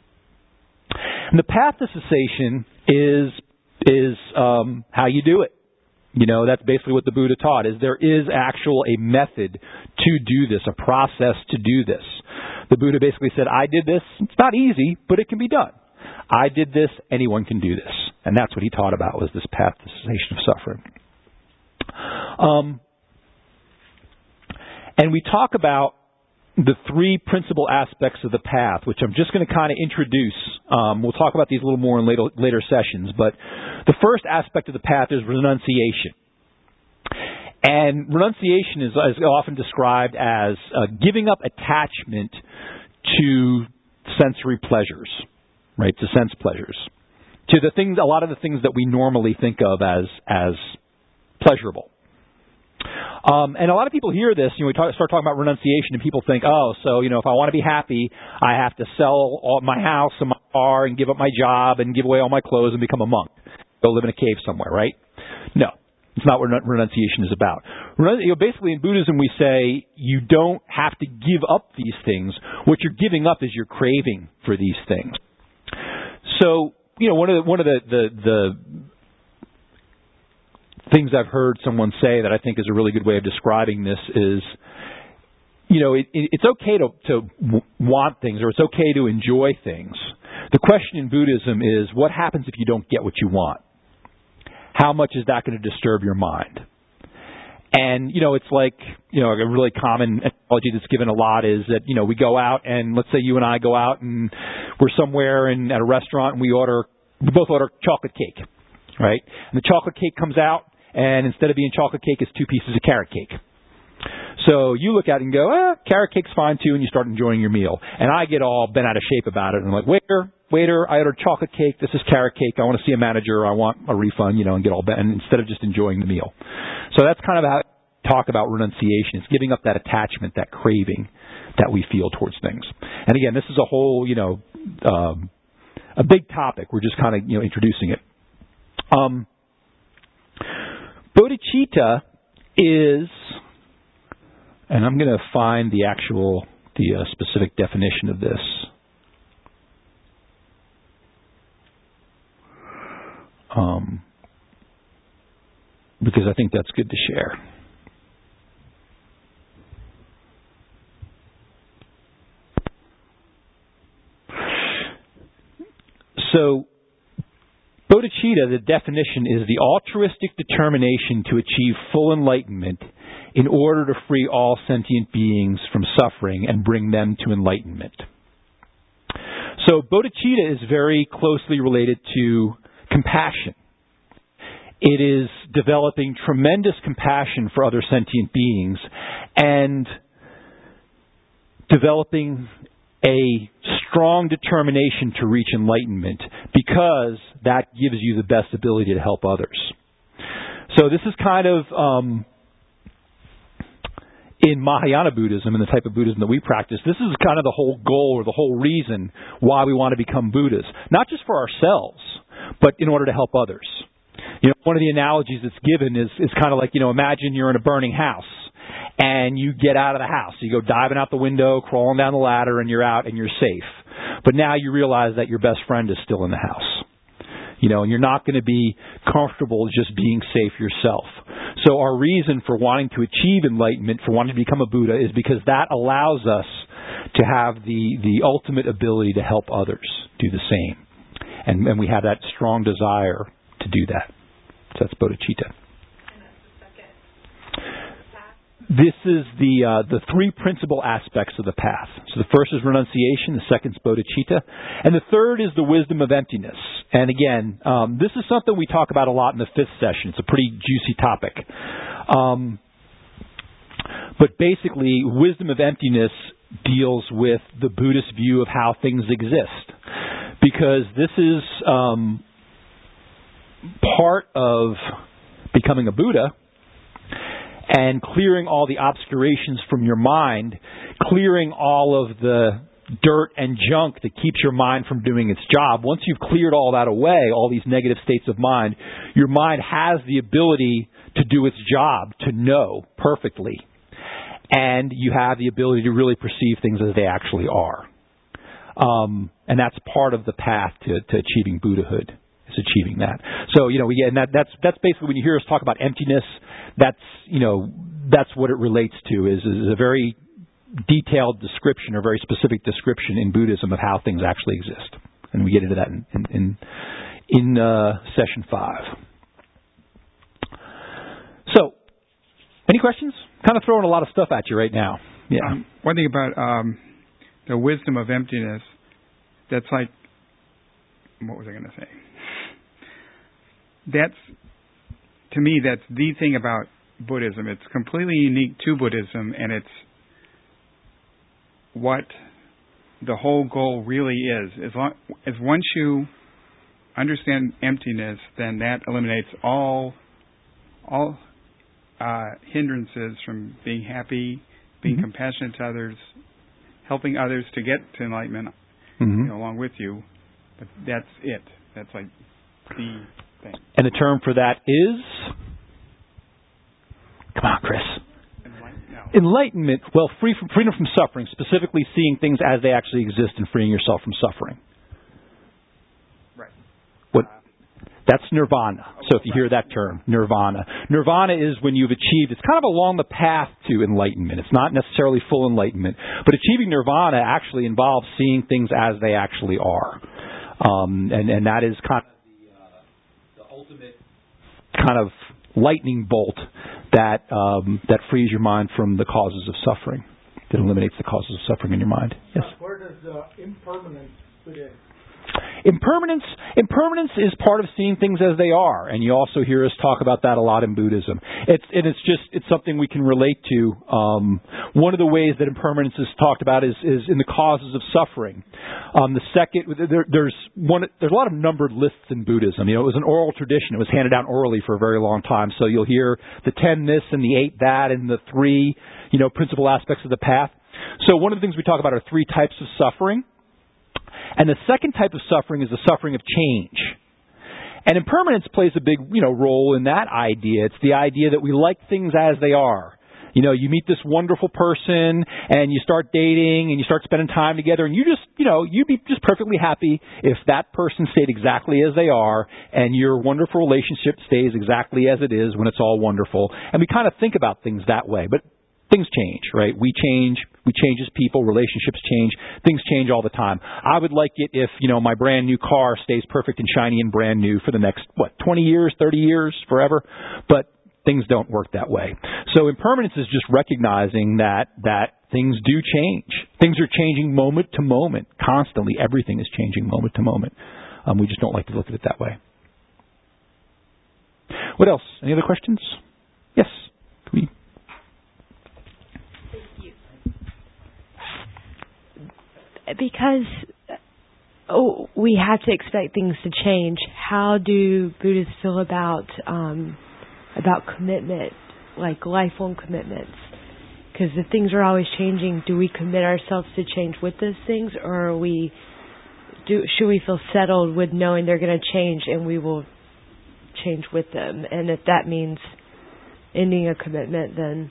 And the path to cessation is is um, how you do it. You know, that's basically what the Buddha taught, is there is actual a method to do this, a process to do this. The Buddha basically said, I did this. It's not easy, but it can be done. I did this. Anyone can do this. And that's what he taught about, was this path to cessation of suffering. Um, and we talk about the three principal aspects of the path, which I'm just going to kind of introduce. Um, we'll talk about these a little more in later, later sessions. But the first aspect of the path is renunciation. And renunciation is, is often described as uh, giving up attachment to sensory pleasures, right? To sense pleasures, to the things, a lot of the things that we normally think of as as pleasurable. Um, and a lot of people hear this, you know, we talk, start talking about renunciation, and people think, oh, so, you know, if I want to be happy, I have to sell all my house and my car and give up my job and give away all my clothes and become a monk. Go live in a cave somewhere, right? No, it's not what renunciation is about. You know, basically, in Buddhism, we say you don't have to give up these things. What you're giving up is your craving for these things. So, you know, one of the, one of the, the, the things I've heard someone say that I think is a really good way of describing this is, you know, it, it, it's okay to, to want things, or it's okay to enjoy things. The question in Buddhism is, what happens if you don't get what you want? How much is that going to disturb your mind? And, you know, it's like, you know, a really common analogy that's given a lot is that, you know, we go out and let's say you and I go out and we're somewhere in, at a restaurant and we order, we both order chocolate cake, right? And the chocolate cake comes out, and instead of being chocolate cake, it's two pieces of carrot cake. So you look at it and go, ah, carrot cake's fine too, and you start enjoying your meal. And I get all bent out of shape about it, and I'm like, waiter, waiter, I ordered chocolate cake, this is carrot cake, I want to see a manager, I want a refund, you know, and get all bent, and instead of just enjoying the meal. So that's kind of how I talk about renunciation. It's giving up that attachment, that craving that we feel towards things. And again, this is a whole, you know, um, a big topic. We're just kind of, you know, introducing it. Um, Bodhicitta is, and I'm going to find the actual, the uh, specific definition of this. Um, because I think that's good to share. So, Bodhicitta, the definition is the altruistic determination to achieve full enlightenment in order to free all sentient beings from suffering and bring them to enlightenment. So bodhicitta is very closely related to compassion. It is developing tremendous compassion for other sentient beings and developing a strong determination to reach enlightenment, because that gives you the best ability to help others. So this is kind of, um, in Mahayana Buddhism and the type of Buddhism that we practice, this is kind of the whole goal or the whole reason why we want to become Buddhas. Not just for ourselves, but in order to help others. You know, one of the analogies that's given is, is kind of like, you know, imagine you're in a burning house. And you get out of the house. You go diving out the window, crawling down the ladder, and you're out and you're safe. But now you realize that your best friend is still in the house. You know, and you're not going to be comfortable just being safe yourself. So our reason for wanting to achieve enlightenment, for wanting to become a Buddha, is because that allows us to have the, the ultimate ability to help others do the same. And, and we have that strong desire to do that. So that's bodhicitta. This is the uh, the three principal aspects of the path. So the first is renunciation, the second is bodhicitta, and the third is the wisdom of emptiness. And again, um, this is something we talk about a lot in the fifth session. It's a pretty juicy topic. Um, but basically, wisdom of emptiness deals with the Buddhist view of how things exist. Because this is um, part of becoming a Buddha, and clearing all the obscurations from your mind, clearing all of the dirt and junk that keeps your mind from doing its job. Once you've cleared all that away, all these negative states of mind, your mind has the ability to do its job, to know perfectly. And you have the ability to really perceive things as they actually are. Um, and that's part of the path to, to achieving Buddhahood, is achieving that. So, you know, we, and that, that's, that's basically when you hear us talk about emptiness, that's, you know, that's what it relates to, is, is a very detailed description or very specific description in Buddhism of how things actually exist. And we get into that in, in, in, in uh, session five. So, any questions? Kind of throwing a lot of stuff at you right now. Yeah. Um, one thing about um, the wisdom of emptiness, that's like, what was I going to say? That's, to me, that's the thing about Buddhism. It's completely unique to Buddhism, and it's what the whole goal really is. As long as once you understand emptiness, then that eliminates all all uh, hindrances from being happy, being mm-hmm. compassionate to others, helping others to get to enlightenment, mm-hmm. you know, along with you. But that's it. That's like the thing. And the term for that is? Come on, Chris. Enlighten- no. Enlightenment. Well, free from, freedom from suffering, specifically seeing things as they actually exist and freeing yourself from suffering. Right. What? Uh, That's nirvana. So if you hear that term, nirvana. Nirvana is when you've achieved, it's kind of along the path to enlightenment. It's not necessarily full enlightenment. But achieving nirvana actually involves seeing things as they actually are. Um, and, and that is kind of the, uh, the ultimate kind of lightning bolt that um, that frees your mind from the causes of suffering. That eliminates the causes of suffering in your mind. Yes? Where does uh, impermanence fit in? Impermanence, impermanence is part of seeing things as they are, and you also hear us talk about that a lot in Buddhism. It's and it's just it's something we can relate to. Um, one of the ways that impermanence is talked about is, is in the causes of suffering. Um, the second, there, there's one, there's a lot of numbered lists in Buddhism. You know, it was an oral tradition; it was handed down orally for a very long time. So you'll hear the ten this and the eight that and the three, you know, principal aspects of the path. So one of the things we talk about are three types of suffering. And the second type of suffering is the suffering of change. And impermanence plays a big, you know, role in that idea. It's the idea that we like things as they are. You know, you meet this wonderful person and you start dating and you start spending time together and you just, you know, you'd be just perfectly happy if that person stayed exactly as they are and your wonderful relationship stays exactly as it is when it's all wonderful. And we kind of think about things that way. But things change, right? We change. We change as people. Relationships change. Things change all the time. I would like it if, you know, my brand new car stays perfect and shiny and brand new for the next, what, twenty years, thirty years, forever? But things don't work that way. So impermanence is just recognizing that that things do change. Things are changing moment to moment, constantly. Everything is changing moment to moment. Um, we just don't like to look at it that way. What else? Any other questions? Yes. Can we... Because oh, we have to expect things to change, how do Buddhists feel about um, about commitment, like lifelong commitments? Because if things are always changing, do we commit ourselves to change with those things, or are we do should we feel settled with knowing they're going to change and we will change with them? And if that means ending a commitment, then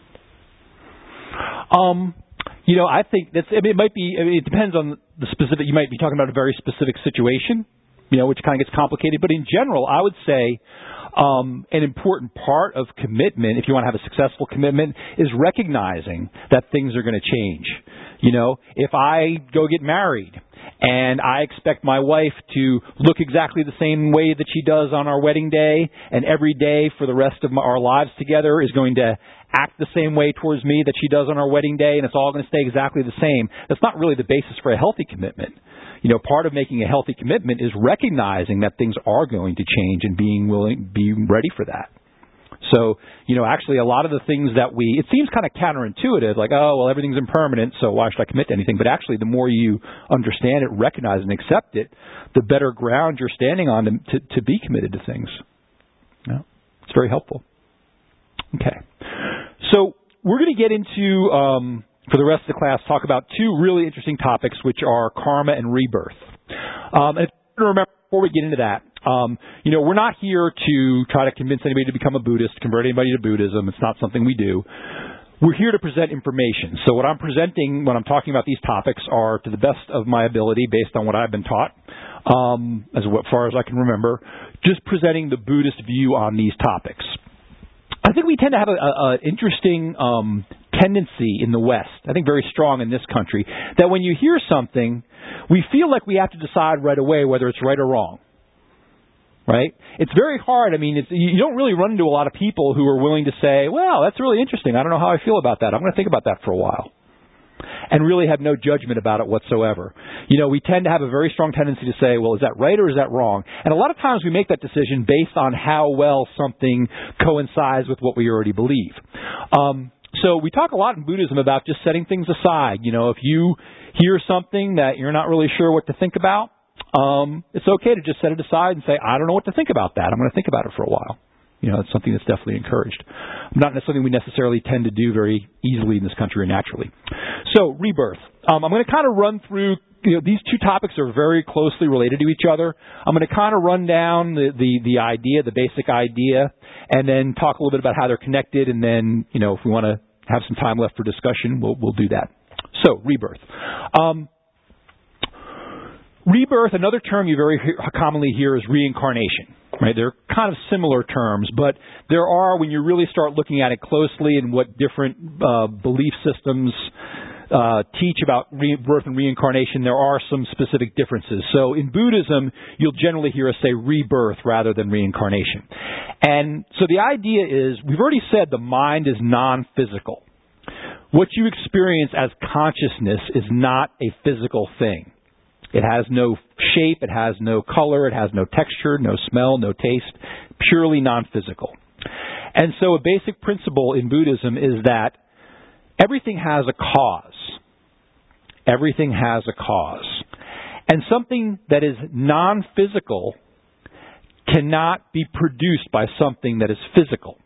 um. You know, I think that's, I mean, it might be, I mean, it depends on the specific, you might be talking about a very specific situation, you know, which kind of gets complicated. But in general, I would say um, an important part of commitment, if you want to have a successful commitment, is recognizing that things are going to change. You know, if I go get married and I expect my wife to look exactly the same way that she does on our wedding day, and every day for the rest of my, our lives together is going to act the same way towards me that she does on our wedding day, and it's all going to stay exactly the same, that's not really the basis for a healthy commitment. You know, part of making a healthy commitment is recognizing that things are going to change and being willing, being ready for that. So, you know, actually a lot of the things that we, it seems kind of counterintuitive, like, oh, well, everything's impermanent, so why should I commit to anything? But actually, the more you understand it, recognize and accept it, the better ground you're standing on to, to, to be committed to things. Yeah, it's very helpful. Okay. So we're going to get into, um, for the rest of the class, talk about two really interesting topics, which are karma and rebirth. Um, and remember, before we get into that, um, you know, we're not here to try to convince anybody to become a Buddhist, convert anybody to Buddhism. It's not something we do. We're here to present information. So what I'm presenting when I'm talking about these topics are to the best of my ability, based on what I've been taught, um, as far as I can remember, just presenting the Buddhist view on these topics. I think we tend to have an interesting um, tendency in the West, I think very strong in this country, that when you hear something, we feel like we have to decide right away whether it's right or wrong. Right? It's very hard. I mean, it's, you don't really run into a lot of people who are willing to say, well, that's really interesting. I don't know how I feel about that. I'm going to think about that for a while. and really have no judgment about it whatsoever. You know, we tend to have a very strong tendency to say, well, is that right or is that wrong? And a lot of times we make that decision based on how well something coincides with what we already believe. Um, so we talk a lot in Buddhism about just setting things aside. You know, if you hear something that you're not really sure what to think about, um, it's okay to just set it aside and say, I don't know what to think about that. I'm going to think about it for a while. You know, it's something that's definitely encouraged. Not something we necessarily tend to do very easily in this country or naturally. So, rebirth. Um, I'm going to kind of run through, you know, these two topics are very closely related to each other. I'm going to kind of run down the, the, the idea, the basic idea, and then talk a little bit about how they're connected, and then, you know, if we want to have some time left for discussion, we'll, we'll do that. So, rebirth. Um, rebirth, another term you very commonly hear is reincarnation. Right, they're kind of similar terms, but there are, when you really start looking at it closely and what different uh, belief systems uh, teach about rebirth and reincarnation, there are some specific differences. So in Buddhism, you'll generally hear us say rebirth rather than reincarnation. And so the idea is, we've already said the mind is non-physical. What you experience as consciousness is not a physical thing. It has no shape, it has no color, it has no texture, no smell, no taste, purely non-physical. And so a basic principle in Buddhism is that everything has a cause. Everything has a cause. And something that is non-physical cannot be produced by something that is physical.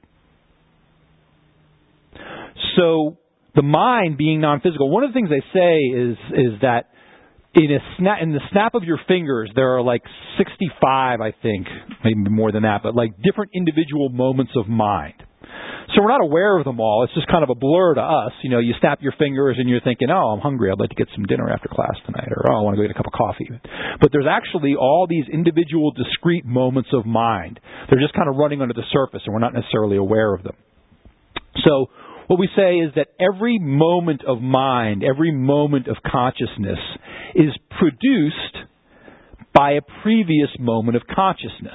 So the mind being non-physical, one of the things they say is, is that In a snap, in the snap of your fingers, there are like sixty-five, I think, maybe more than that, but like different individual moments of mind. So we're not aware of them all. It's just kind of a blur to us. You know, you snap your fingers and you're thinking, oh, I'm hungry. I'd like to get some dinner after class tonight. Or, oh, I want to go get a cup of coffee. But there's actually all these individual discrete moments of mind. They're just kind of running under the surface and we're not necessarily aware of them. So what we say is that every moment of mind, every moment of consciousness is produced by a previous moment of consciousness.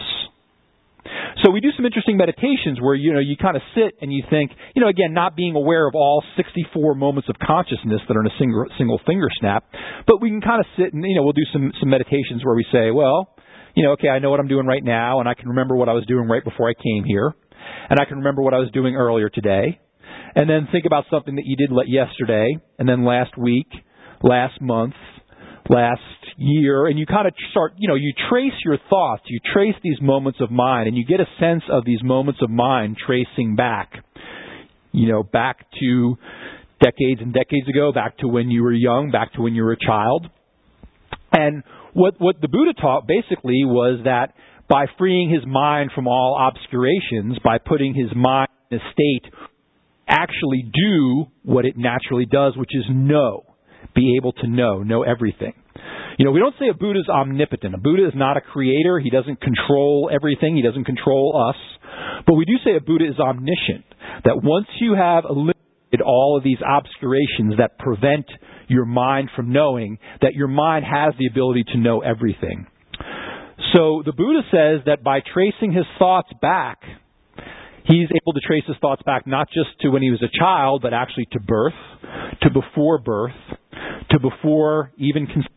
So we do some interesting meditations where, you know, you kind of sit and you think, you know, again, not being aware of all sixty-four moments of consciousness that are in a single, single finger snap, but we can kind of sit and, you know, we'll do some, some meditations where we say, well, you know, okay, I know what I'm doing right now, and I can remember what I was doing right before I came here, and I can remember what I was doing earlier today, and then think about something that you did yesterday, and then last week, last month, last year, and you kind of start, you know, you trace your thoughts, you trace these moments of mind, and you get a sense of these moments of mind tracing back, you know, back to decades and decades ago, back to when you were young, back to when you were a child. And what, what the Buddha taught basically was that by freeing his mind from all obscurations, by putting his mind in a state actually do what it naturally does, which is know. Be able to know, know everything. You know, we don't say a Buddha is omnipotent. A Buddha is not a creator. He doesn't control everything. He doesn't control us. But we do say a Buddha is omniscient. That once you have eliminated all of these obscurations that prevent your mind from knowing, that your mind has the ability to know everything. So the Buddha says that by tracing his thoughts back, he's able to trace his thoughts back not just to when he was a child, but actually to birth, to before birth, to before even conception.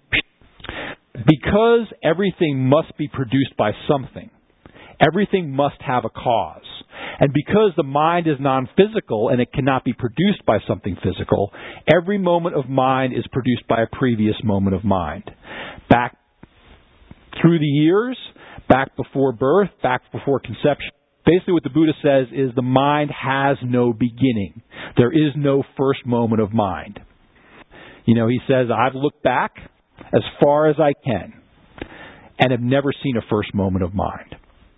Because everything must be produced by something. Everything must have a cause. And because the mind is non-physical and it cannot be produced by something physical, every moment of mind is produced by a previous moment of mind. Back through the years, back before birth, back before conception. Basically what the Buddha says is the mind has no beginning. There is no first moment of mind. You know, he says, I've looked back as far as I can and have never seen a first moment of mind.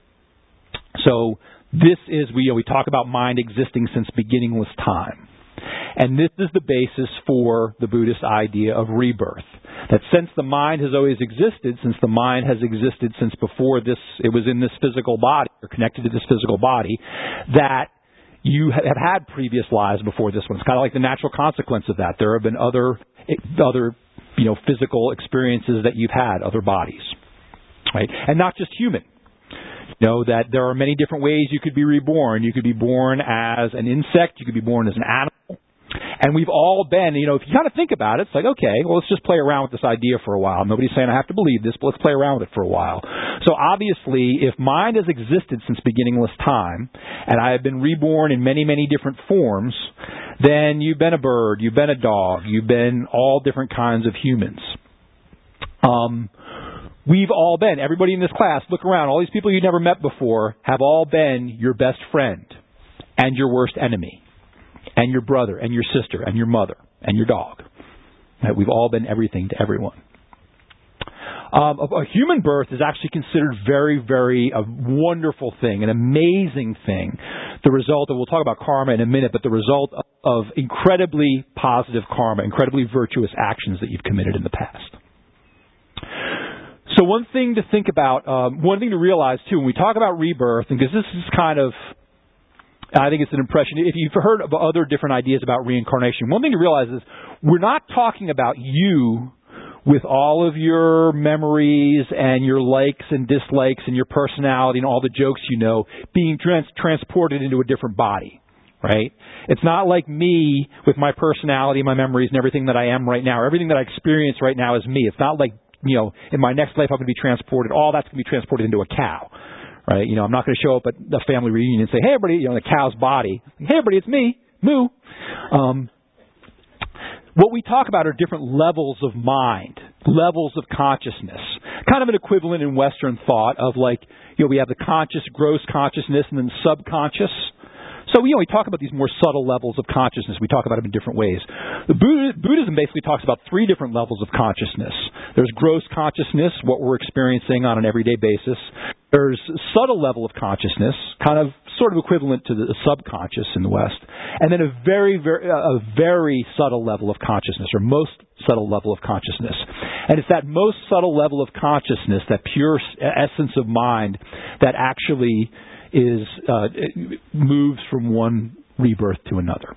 So this is, we, you know, we talk about mind existing since beginningless time. And this is the basis for the Buddhist idea of rebirth. That since the mind has always existed, since the mind has existed since before this, it was in this physical body, or connected to this physical body, that you have had previous lives before this one. It's kind of like the natural consequence of that. There have been other, other, you know, physical experiences that you've had, other bodies, right? And not just human. You know, that there are many different ways you could be reborn. You could be born as an insect. You could be born as an animal. And we've all been, you know, if you kind of think about it, it's like, okay, well, let's just play around with this idea for a while. Nobody's saying I have to believe this, but let's play around with it for a while. So obviously, if mind has existed since beginningless time, and I have been reborn in many, many different forms, then you've been a bird, you've been a dog, you've been all different kinds of humans. Um, we've all been, everybody in this class, look around, all these people you never met before have all been your best friend and your worst enemy, and your brother, and your sister, and your mother, and your dog. Right? We've all been everything to everyone. Um, a, a human birth is actually considered very, very a wonderful thing, an amazing thing. The result of, we'll talk about karma in a minute, but the result of, of incredibly positive karma, incredibly virtuous actions that you've committed in the past. So one thing to think about, um, one thing to realize too, when we talk about rebirth, and because this is kind of, I think it's an impression. If you've heard of other different ideas about reincarnation, one thing to realize is we're not talking about you with all of your memories and your likes and dislikes and your personality and all the jokes you know being trans- transported into a different body, right? It's not like me with my personality, my memories, and everything that I am right now. Everything that I experience right now is me. It's not like, you know, in my next life I'm going to be transported. All that's going to be transported into a cow. Right, you know, I'm not going to show up at the family reunion and say, "Hey, everybody," you know, the cow's body. "Hey, everybody, it's me, Moo." Um, what we talk about are different levels of mind, levels of consciousness. Kind of an equivalent in Western thought of like, you know, we have the conscious, gross consciousness, and then subconscious. So, you know, we talk about these more subtle levels of consciousness. We talk about them in different ways. The Buddha, Buddhism basically talks about three different levels of consciousness. There's gross consciousness, what we're experiencing on an everyday basis. There's subtle level of consciousness, kind of sort of equivalent to the subconscious in the West. And then a very, very, a very subtle level of consciousness, or most subtle level of consciousness. And it's that most subtle level of consciousness, that pure essence of mind, that actually is uh, moves from one rebirth to another.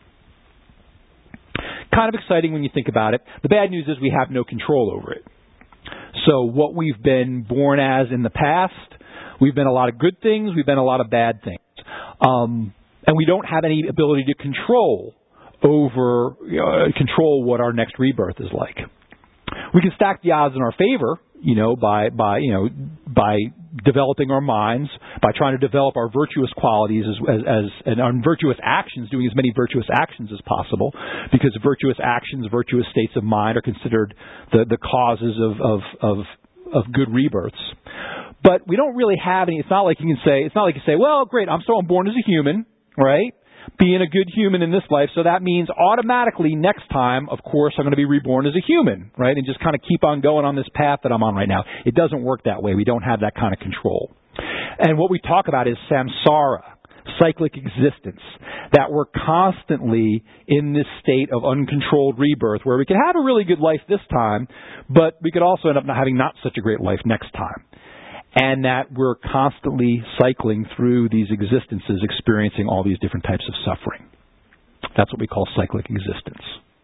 Kind of exciting when you think about it. The bad news is we have no control over it. So what we've been born as in the past, we've been a lot of good things, we've been a lot of bad things. Um, and we don't have any ability to control over, uh, control what our next rebirth is like. We can stack the odds in our favor, you know, by, by, you know, by developing our minds, by trying to develop our virtuous qualities as, as, as and our virtuous actions, doing as many virtuous actions as possible, because virtuous actions, virtuous states of mind are considered the, the causes of, of, of, of good rebirths. But we don't really have any, it's not like you can say, it's not like you say, well, great, I'm so I'm born as a human, right? Being a good human in this life, so that means automatically next time, of course, I'm going to be reborn as a human, right? And just kind of keep on going on this path that I'm on right now. It doesn't work that way. We don't have that kind of control. And what we talk about is samsara, cyclic existence, that we're constantly in this state of uncontrolled rebirth where we could have a really good life this time, but we could also end up not having not such a great life next time. And that we're constantly cycling through these existences, experiencing all these different types of suffering. That's what we call cyclic existence.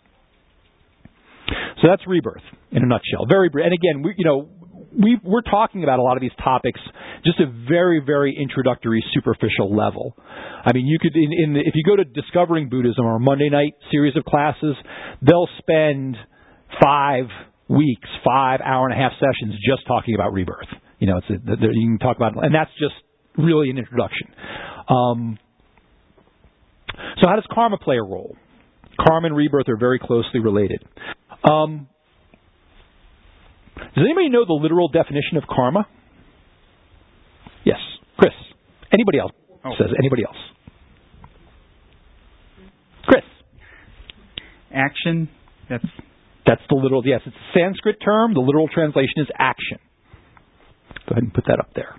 So that's rebirth in a nutshell. Very brief. And again, we, you know, we, we're talking about a lot of these topics just a very, very introductory, superficial level. I mean, you could, in, in the, if you go to Discovering Buddhism or Monday night series of classes, they'll spend five weeks, five hour and a half sessions just talking about rebirth. You know, it's a, you can talk about, and that's just really an introduction. Um, so how does karma play a role? Karma and rebirth are very closely related. Um, does anybody know the literal definition of karma? Yes, Chris. Anybody else? Oh. Says anybody else? Chris. Action. That's that's the literal. Yes, it's a Sanskrit term. The literal translation is action. Go ahead and put that up there.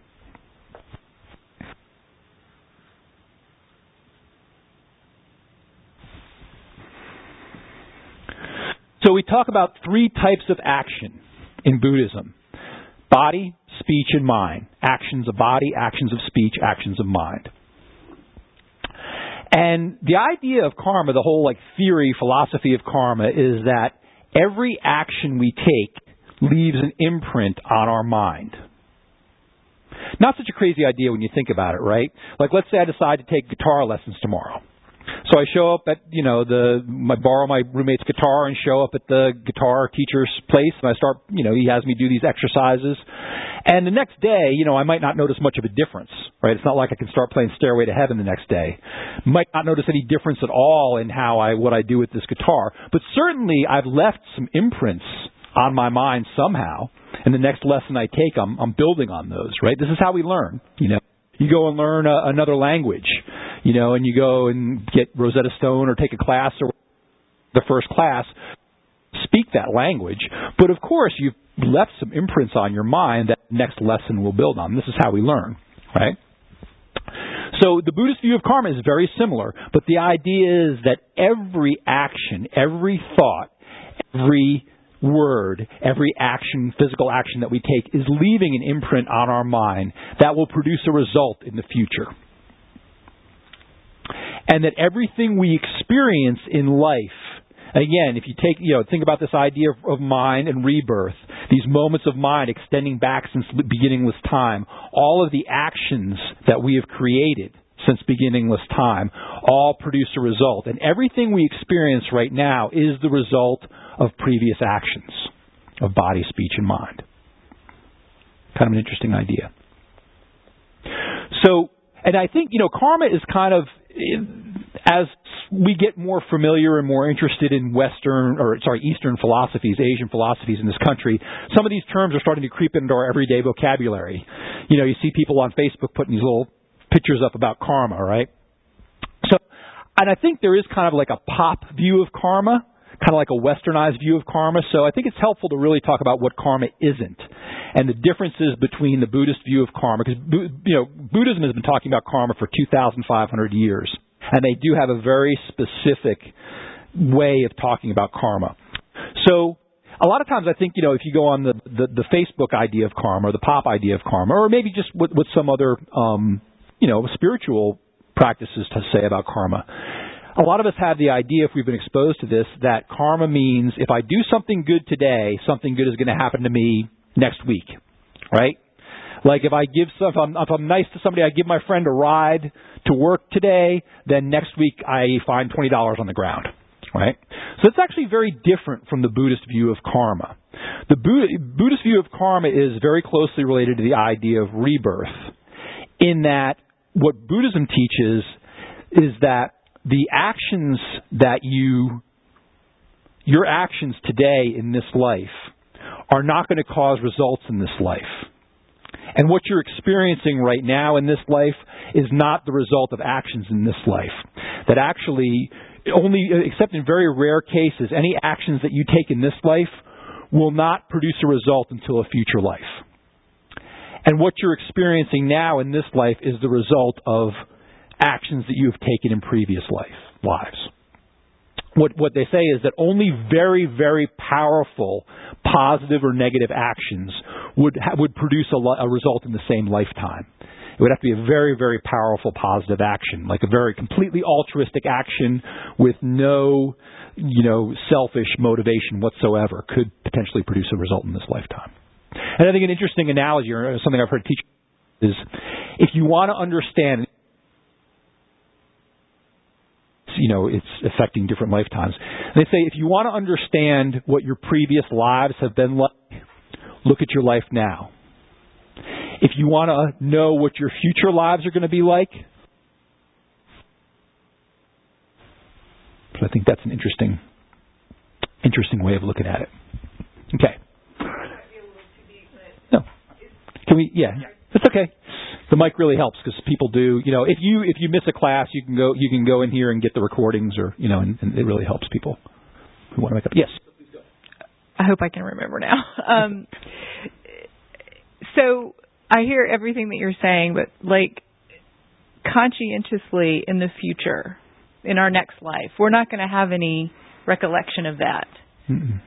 So we talk about three types of action in Buddhism. Body, speech, and mind. Actions of body, actions of speech, actions of mind. And the idea of karma, the whole like theory, philosophy of karma, is that every action we take leaves an imprint on our mind. Not such a crazy idea when you think about it, right? Like, let's say I decide to take guitar lessons tomorrow. So I show up at, you know, the, I borrow my roommate's guitar and show up at the guitar teacher's place, and I start, you know, he has me do these exercises. And the next day, you know, I might not notice much of a difference, right? It's not like I can start playing Stairway to Heaven the next day. Might not notice any difference at all in how I, what I do with this guitar. But certainly I've left some imprints on my mind somehow. And the next lesson I take, I'm, I'm building on those, right? This is how we learn, you know. You go and learn a, another language, you know, and you go and get Rosetta Stone or take a class or the first class, speak that language. But of course, you've left some imprints on your mind that next lesson will build on. This is how we learn, right? So the Buddhist view of karma is very similar, but the idea is that every action, every thought, every word, every action, physical action that we take is leaving an imprint on our mind that will produce a result in the future. And that everything we experience in life, again, if you take, you know, think about this idea of, of mind and rebirth, these moments of mind extending back since beginningless time, all of the actions that we have created since beginningless time all produce a result. And everything we experience right now is the result of previous actions of body, speech, and mind. Kind of an interesting idea. So, and I think, you know, karma is kind of, as we get more familiar and more interested in Western, or sorry, Eastern philosophies, Asian philosophies in this country, some of these terms are starting to creep into our everyday vocabulary. You know, you see people on Facebook putting these little pictures up about karma, right? So, and I think there is kind of like a pop view of karma, kind of like a westernized view of karma. So I think it's helpful to really talk about what karma isn't and the differences between the Buddhist view of karma. Because, you know, Buddhism has been talking about karma for two thousand five hundred years. And they do have a very specific way of talking about karma. So a lot of times I think, you know, if you go on the, the, the Facebook idea of karma or the pop idea of karma, or maybe just what, what some other, um, you know, spiritual practices to say about karma, a lot of us have the idea, if we've been exposed to this, that karma means if I do something good today, something good is going to happen to me next week, right? Like if I give some, if I'm, if I'm nice to somebody, I give my friend a ride to work today, then next week I find twenty dollars on the ground, right? So it's actually very different from the Buddhist view of karma. The Buddhist view of karma is very closely related to the idea of rebirth, in that what Buddhism teaches is that the actions that you, your actions today in this life are not going to cause results in this life. And what you're experiencing right now in this life is not the result of actions in this life. That actually, only, except in very rare cases, any actions that you take in this life will not produce a result until a future life. And what you're experiencing now in this life is the result of actions that you have taken in previous life, lives. What, what they say is that only very, very powerful positive or negative actions would ha- would produce a, lo- a result in the same lifetime. It would have to be a very, very powerful positive action, like a very completely altruistic action with no, you know, selfish motivation whatsoever could potentially produce a result in this lifetime. And I think an interesting analogy, or something I've heard teach, is if you want to understand, you know, it's affecting different lifetimes. They say if you want to understand what your previous lives have been like, look at your life now. If you want to know what your future lives are going to be like, so I think that's an interesting, interesting way of looking at it. Okay. No. Can we? Yeah. It's okay. The mic really helps because people do, you know, if you if you miss a class, you can go you can go in here and get the recordings, or you know, and, and it really helps people who want to make up. Yes. I hope I can remember now. Um, so I hear everything that you're saying, but like conscientiously in the future, in our next life, we're not going to have any recollection of that. Mm-mm.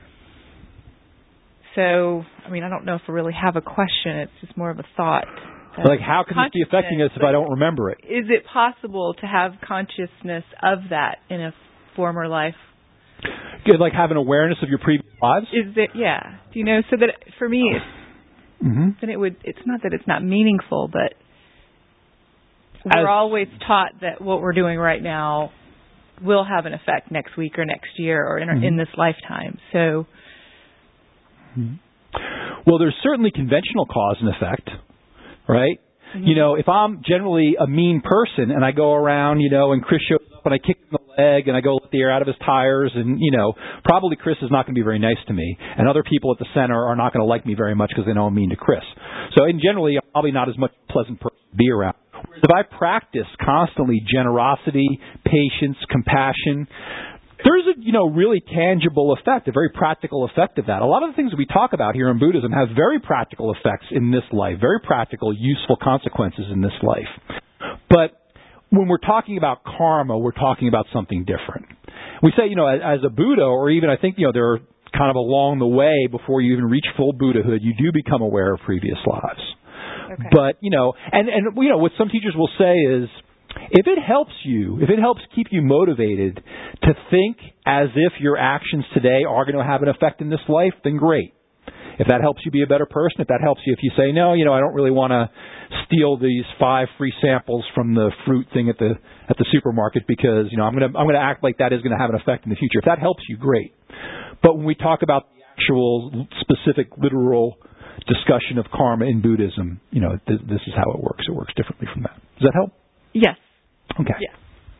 So, I mean, I don't know if we really have a question. It's just more of a thought. Like, how can this be affecting us if I don't remember it? Is it possible to have consciousness of that in a former life? Like have an awareness of your previous lives? Is it? Yeah. Do you know? So that for me, mm-hmm. then it would. It's not that it's not meaningful, but we're As, always taught that what we're doing right now will have an effect next week or next year or in, mm-hmm. in this lifetime. So, mm-hmm. Well, there's certainly conventional cause and effect, right? Mm-hmm. You know, if I'm generally a mean person and I go around, you know, and Chris shows up and I kick him in the leg and I go let the air out of his tires, and, you know, probably Chris is not going to be very nice to me. And other people at the center are not going to like me very much because they know I'm mean to Chris. So, in generally, I'm probably not as much a pleasant person to be around. Whereas if I practice constantly generosity, patience, compassion, there's a, you know, really tangible effect, a very practical effect of that. A lot of the things that we talk about here in Buddhism have very practical effects in this life, very practical, useful consequences in this life. But when we're talking about karma, we're talking about something different. We say, you know, as a Buddha, or even I think, you know, there are kind of along the way before you even reach full Buddhahood, you do become aware of previous lives. Okay. But, you know, and, and, you know, what some teachers will say is, if it helps you, if it helps keep you motivated to think as if your actions today are going to have an effect in this life, then great. If that helps you be a better person, if that helps you, if you say, no, you know, I don't really want to steal these five free samples from the fruit thing at the at the supermarket because, you know, I'm going to I'm going to act like that is going to have an effect in the future. If that helps you, great. But when we talk about the actual specific literal discussion of karma in Buddhism, you know, th- this is how it works. It works differently from that. Does that help? Yes. Okay. Yes.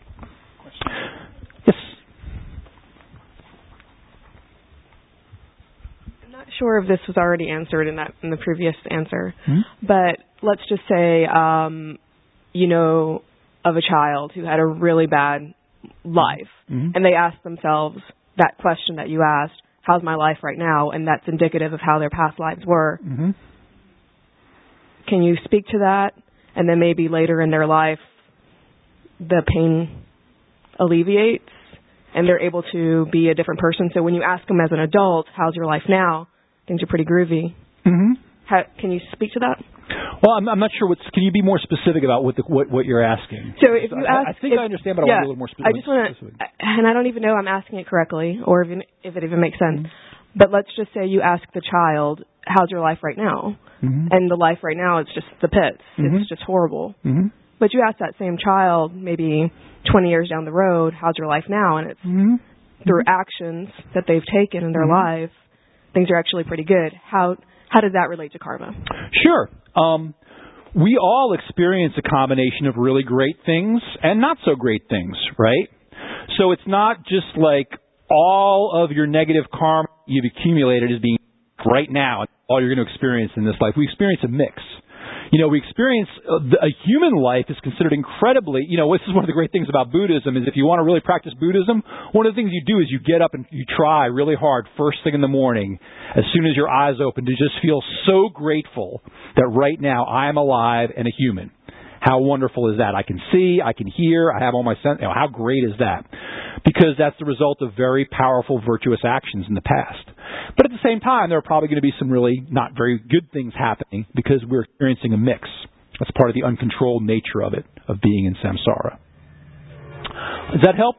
Yes. I'm not sure if this was already answered in that in the previous answer, mm-hmm. but let's just say, um, you know, of a child who had a really bad life, mm-hmm. and they ask themselves that question that you asked, how's my life right now? And that's indicative of how their past lives were. Mm-hmm. Can you speak to that? And then maybe later in their life, the pain alleviates and they're able to be a different person. So when you ask them as an adult, how's your life now? Things are pretty groovy. Mm-hmm. How, can you speak to that? Well, I'm, I'm not sure. What's, can you be more specific about what the, what, what you're asking? So if you I, ask, I think if, I understand, but yeah, I want to be a little more specific. I just want to, and I don't even know I'm asking it correctly or even, if it even makes sense. Mm-hmm. But let's just say you ask the child, how's your life right now? Mm-hmm. And the life right now is just the pits. Mm-hmm. It's just horrible. Mm-hmm. But you ask that same child maybe twenty years down the road, how's your life now? And it's mm-hmm. through actions that they've taken in their mm-hmm. life, things are actually pretty good. How how does that relate to karma? Sure. Um, we all experience a combination of really great things and not so great things, right? So it's not just like all of your negative karma you've accumulated is being right now, all you're going to experience in this life. We experience a mix. You know, we experience uh, the, a human life is considered incredibly, you know, this is one of the great things about Buddhism is if you want to really practice Buddhism, one of the things you do is you get up and you try really hard first thing in the morning, as soon as your eyes open, to just feel so grateful that right now I am alive and a human. How wonderful is that? I can see, I can hear, I have all my senses. You know, how great is that? Because that's the result of very powerful, virtuous actions in the past. But at the same time, there are probably going to be some really not very good things happening because we're experiencing a mix. That's part of the uncontrolled nature of it, of being in samsara. Does that help?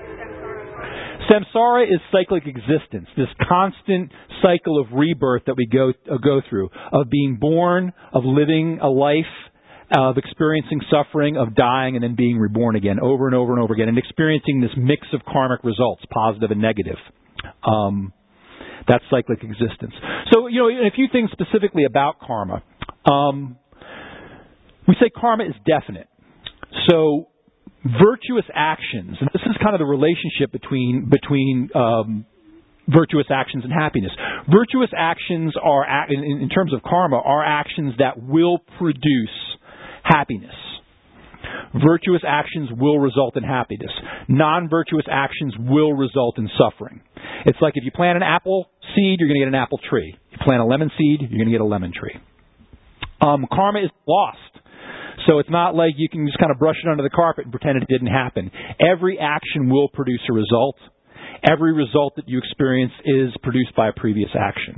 Samsara is cyclic existence, this constant cycle of rebirth that we go uh, go through, of being born, of living a life, of experiencing suffering, of dying, and then being reborn again over and over and over again, and experiencing this mix of karmic results, positive and negative. Um, that's cyclic existence. So, you know, a few things specifically about karma. Um, we say karma is definite. So, virtuous actions, and this is kind of the relationship between between um, virtuous actions and happiness. Virtuous actions are, in, in terms of karma, are actions that will produce happiness. Virtuous actions will result in happiness. Non-virtuous actions will result in suffering. It's like if you plant an apple seed, you're going to get an apple tree. If you plant a lemon seed, you're going to get a lemon tree. Um, karma is lost. So it's not like you can just kind of brush it under the carpet and pretend it didn't happen. Every action will produce a result. Every result that you experience is produced by a previous action.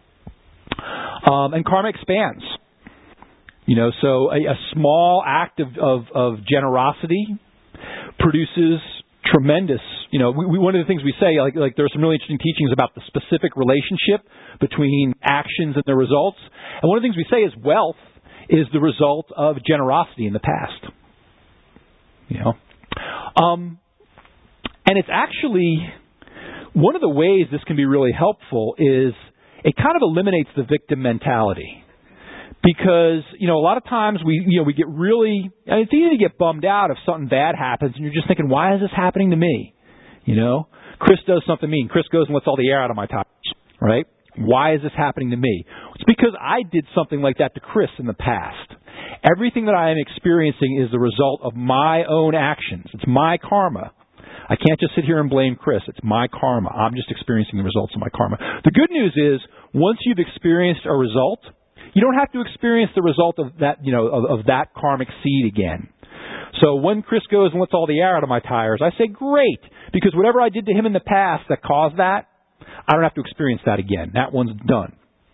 Um, and karma expands. You know, so a, a small act of, of, of generosity produces tremendous, you know, we, we, one of the things we say, like, like there's some really interesting teachings about the specific relationship between actions and their results. And one of the things we say is wealth is the result of generosity in the past. You know? Um, And it's actually, one of the ways this can be really helpful is it kind of eliminates the victim mentality. Because, you know, a lot of times we, you know, we get really, and it's easy to get bummed out if something bad happens and you're just thinking, why is this happening to me? You know, Chris does something mean. Chris goes and lets all the air out of my tires, right? Why is this happening to me? It's because I did something like that to Chris in the past. Everything that I am experiencing is the result of my own actions. It's my karma. I can't just sit here and blame Chris. It's my karma. I'm just experiencing the results of my karma. The good news is, once you've experienced a result, you don't have to experience the result of that, you know, of, of that karmic seed again. So when Chris goes and lets all the air out of my tires, I say, great, because whatever I did to him in the past that caused that, I don't have to experience that again. That one's done.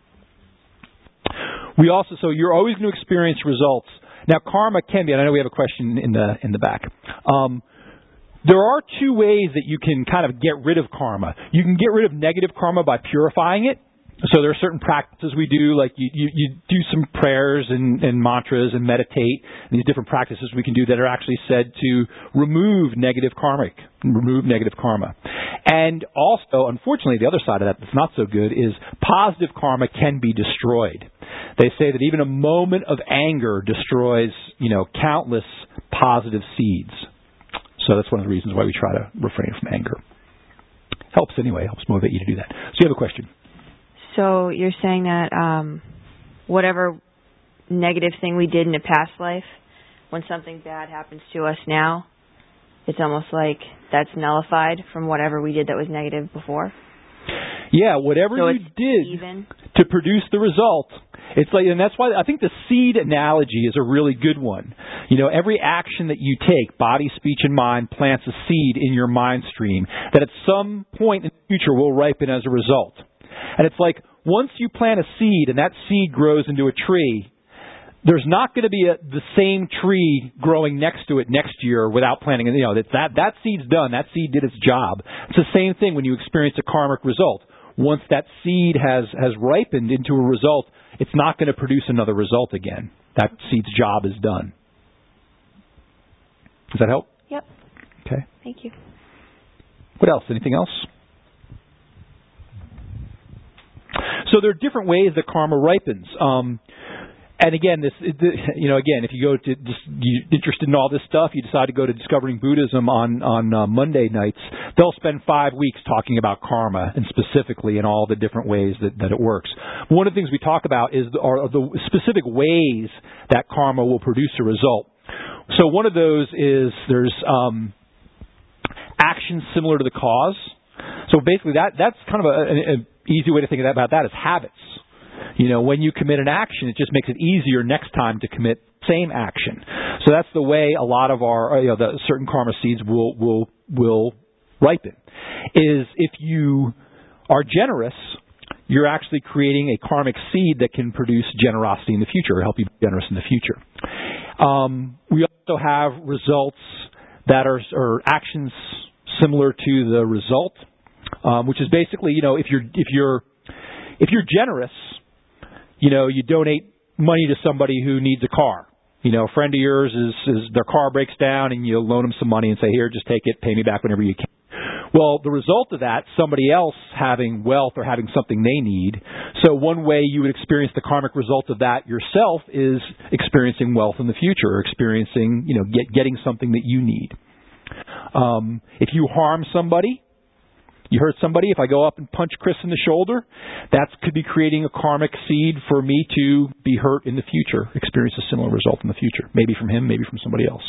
We also, so you're always going to experience results. Now, karma can be, and I know we have a question in the in the back. Um, there are two ways that you can kind of get rid of karma. You can get rid of negative karma by purifying it. So there are certain practices we do, like you, you, you do some prayers and, and mantras and meditate, and these different practices we can do that are actually said to remove negative karmic, remove negative karma. And also, unfortunately, the other side of that that's not so good is positive karma can be destroyed. They say that even a moment of anger destroys, you know, countless positive seeds. So that's one of the reasons why we try to refrain from anger. Helps anyway, helps motivate you to do that. So you have a question. So you're saying that um, whatever negative thing we did in a past life, when something bad happens to us now, it's almost like that's nullified from whatever we did that was negative before? Yeah, whatever so you did even. to produce the result. It's like, and that's why I think the seed analogy is a really good one. You know, every action that you take, body, speech, and mind, plants a seed in your mind stream that at some point in the future will ripen as a result. And it's like, once you plant a seed and that seed grows into a tree, there's not going to be a, the same tree growing next to it next year without planting. You know, that, that that seed's done. That seed did its job. It's the same thing when you experience a karmic result. Once that seed has, has ripened into a result, it's not going to produce another result again. That seed's job is done. Does that help? Yep. Okay. Thank you. What else? Anything else? So there are different ways that karma ripens. Um, and again, this, you know, again, if you go to just, you're interested in all this stuff, you decide to go to Discovering Buddhism on on uh, Monday nights. They'll spend five weeks talking about karma and specifically in all the different ways that, that it works. One of the things we talk about is the, are the specific ways that karma will produce a result. So one of those is there's um, actions similar to the cause. So basically, that that's kind of a, a, a easy way to think about that is habits. You know, when you commit an action, it just makes it easier next time to commit same action. So that's the way a lot of our, you know, the certain karma seeds will will will ripen. Is if you are generous, you're actually creating a karmic seed that can produce generosity in the future, or help you be generous in the future. Um, we also have results that are or actions similar to the result. Um, which is basically, you know, if you're if you're if you're generous, you know, you donate money to somebody who needs a car. You know, a friend of yours is, is their car breaks down, and you loan them some money and say, "Here, just take it, pay me back whenever you can." Well, the result of that, somebody else having wealth or having something they need. So one way you would experience the karmic result of that yourself is experiencing wealth in the future, or experiencing, you know, get, getting something that you need. Um, if you harm somebody. You hurt somebody, if I go up and punch Chris in the shoulder, that could be creating a karmic seed for me to be hurt in the future, experience a similar result in the future. Maybe from him, maybe from somebody else.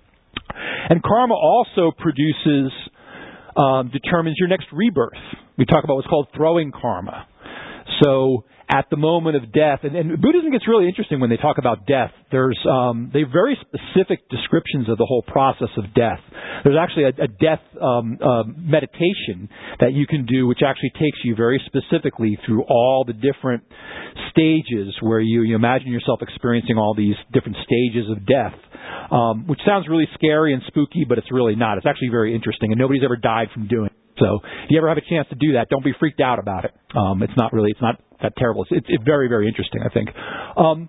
And karma also produces, um, determines your next rebirth. We talk about what's called throwing karma. So at the moment of death, and, and Buddhism gets really interesting when they talk about death. There's um, they have very specific descriptions of the whole process of death. There's actually a, a death um, uh, meditation that you can do, which actually takes you very specifically through all the different stages where you, you imagine yourself experiencing all these different stages of death, um, which sounds really scary and spooky, but it's really not. It's actually very interesting, and nobody's ever died from doing it. So if you ever have a chance to do that, don't be freaked out about it. Um, it's not really, it's not that terrible. It's, it's, it's very, very interesting, I think. Um,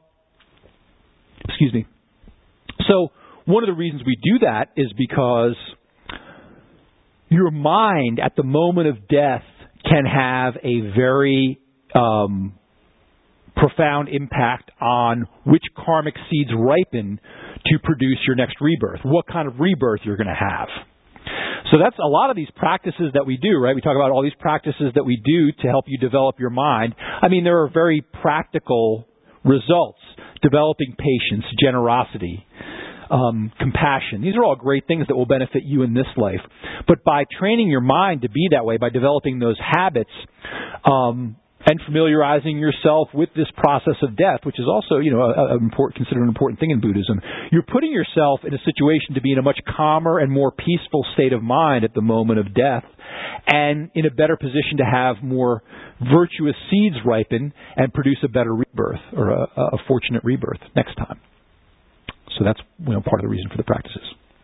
excuse me. So one of the reasons we do that is because your mind at the moment of death can have a very um, profound impact on which karmic seeds ripen to produce your next rebirth, what kind of rebirth you're going to have. So that's a lot of these practices that we do, right? We talk about all these practices that we do to help you develop your mind. I mean, there are very practical results. Developing patience, generosity, um, compassion. These are all great things that will benefit you in this life. But by training your mind to be that way, by developing those habits, um, and familiarizing yourself with this process of death, which is also, you know, a, a important, considered an important thing in Buddhism, you're putting yourself in a situation to be in a much calmer and more peaceful state of mind at the moment of death, and in a better position to have more virtuous seeds ripen and produce a better rebirth, or a, a fortunate rebirth next time. So that's, you know, part of the reason for the practices.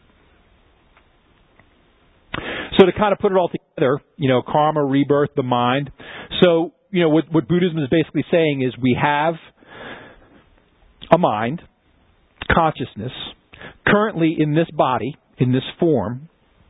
So to kind of put it all together, you know, karma, rebirth, the mind. So, you know, what, what Buddhism is basically saying is we have a mind, consciousness, currently in this body, in this form,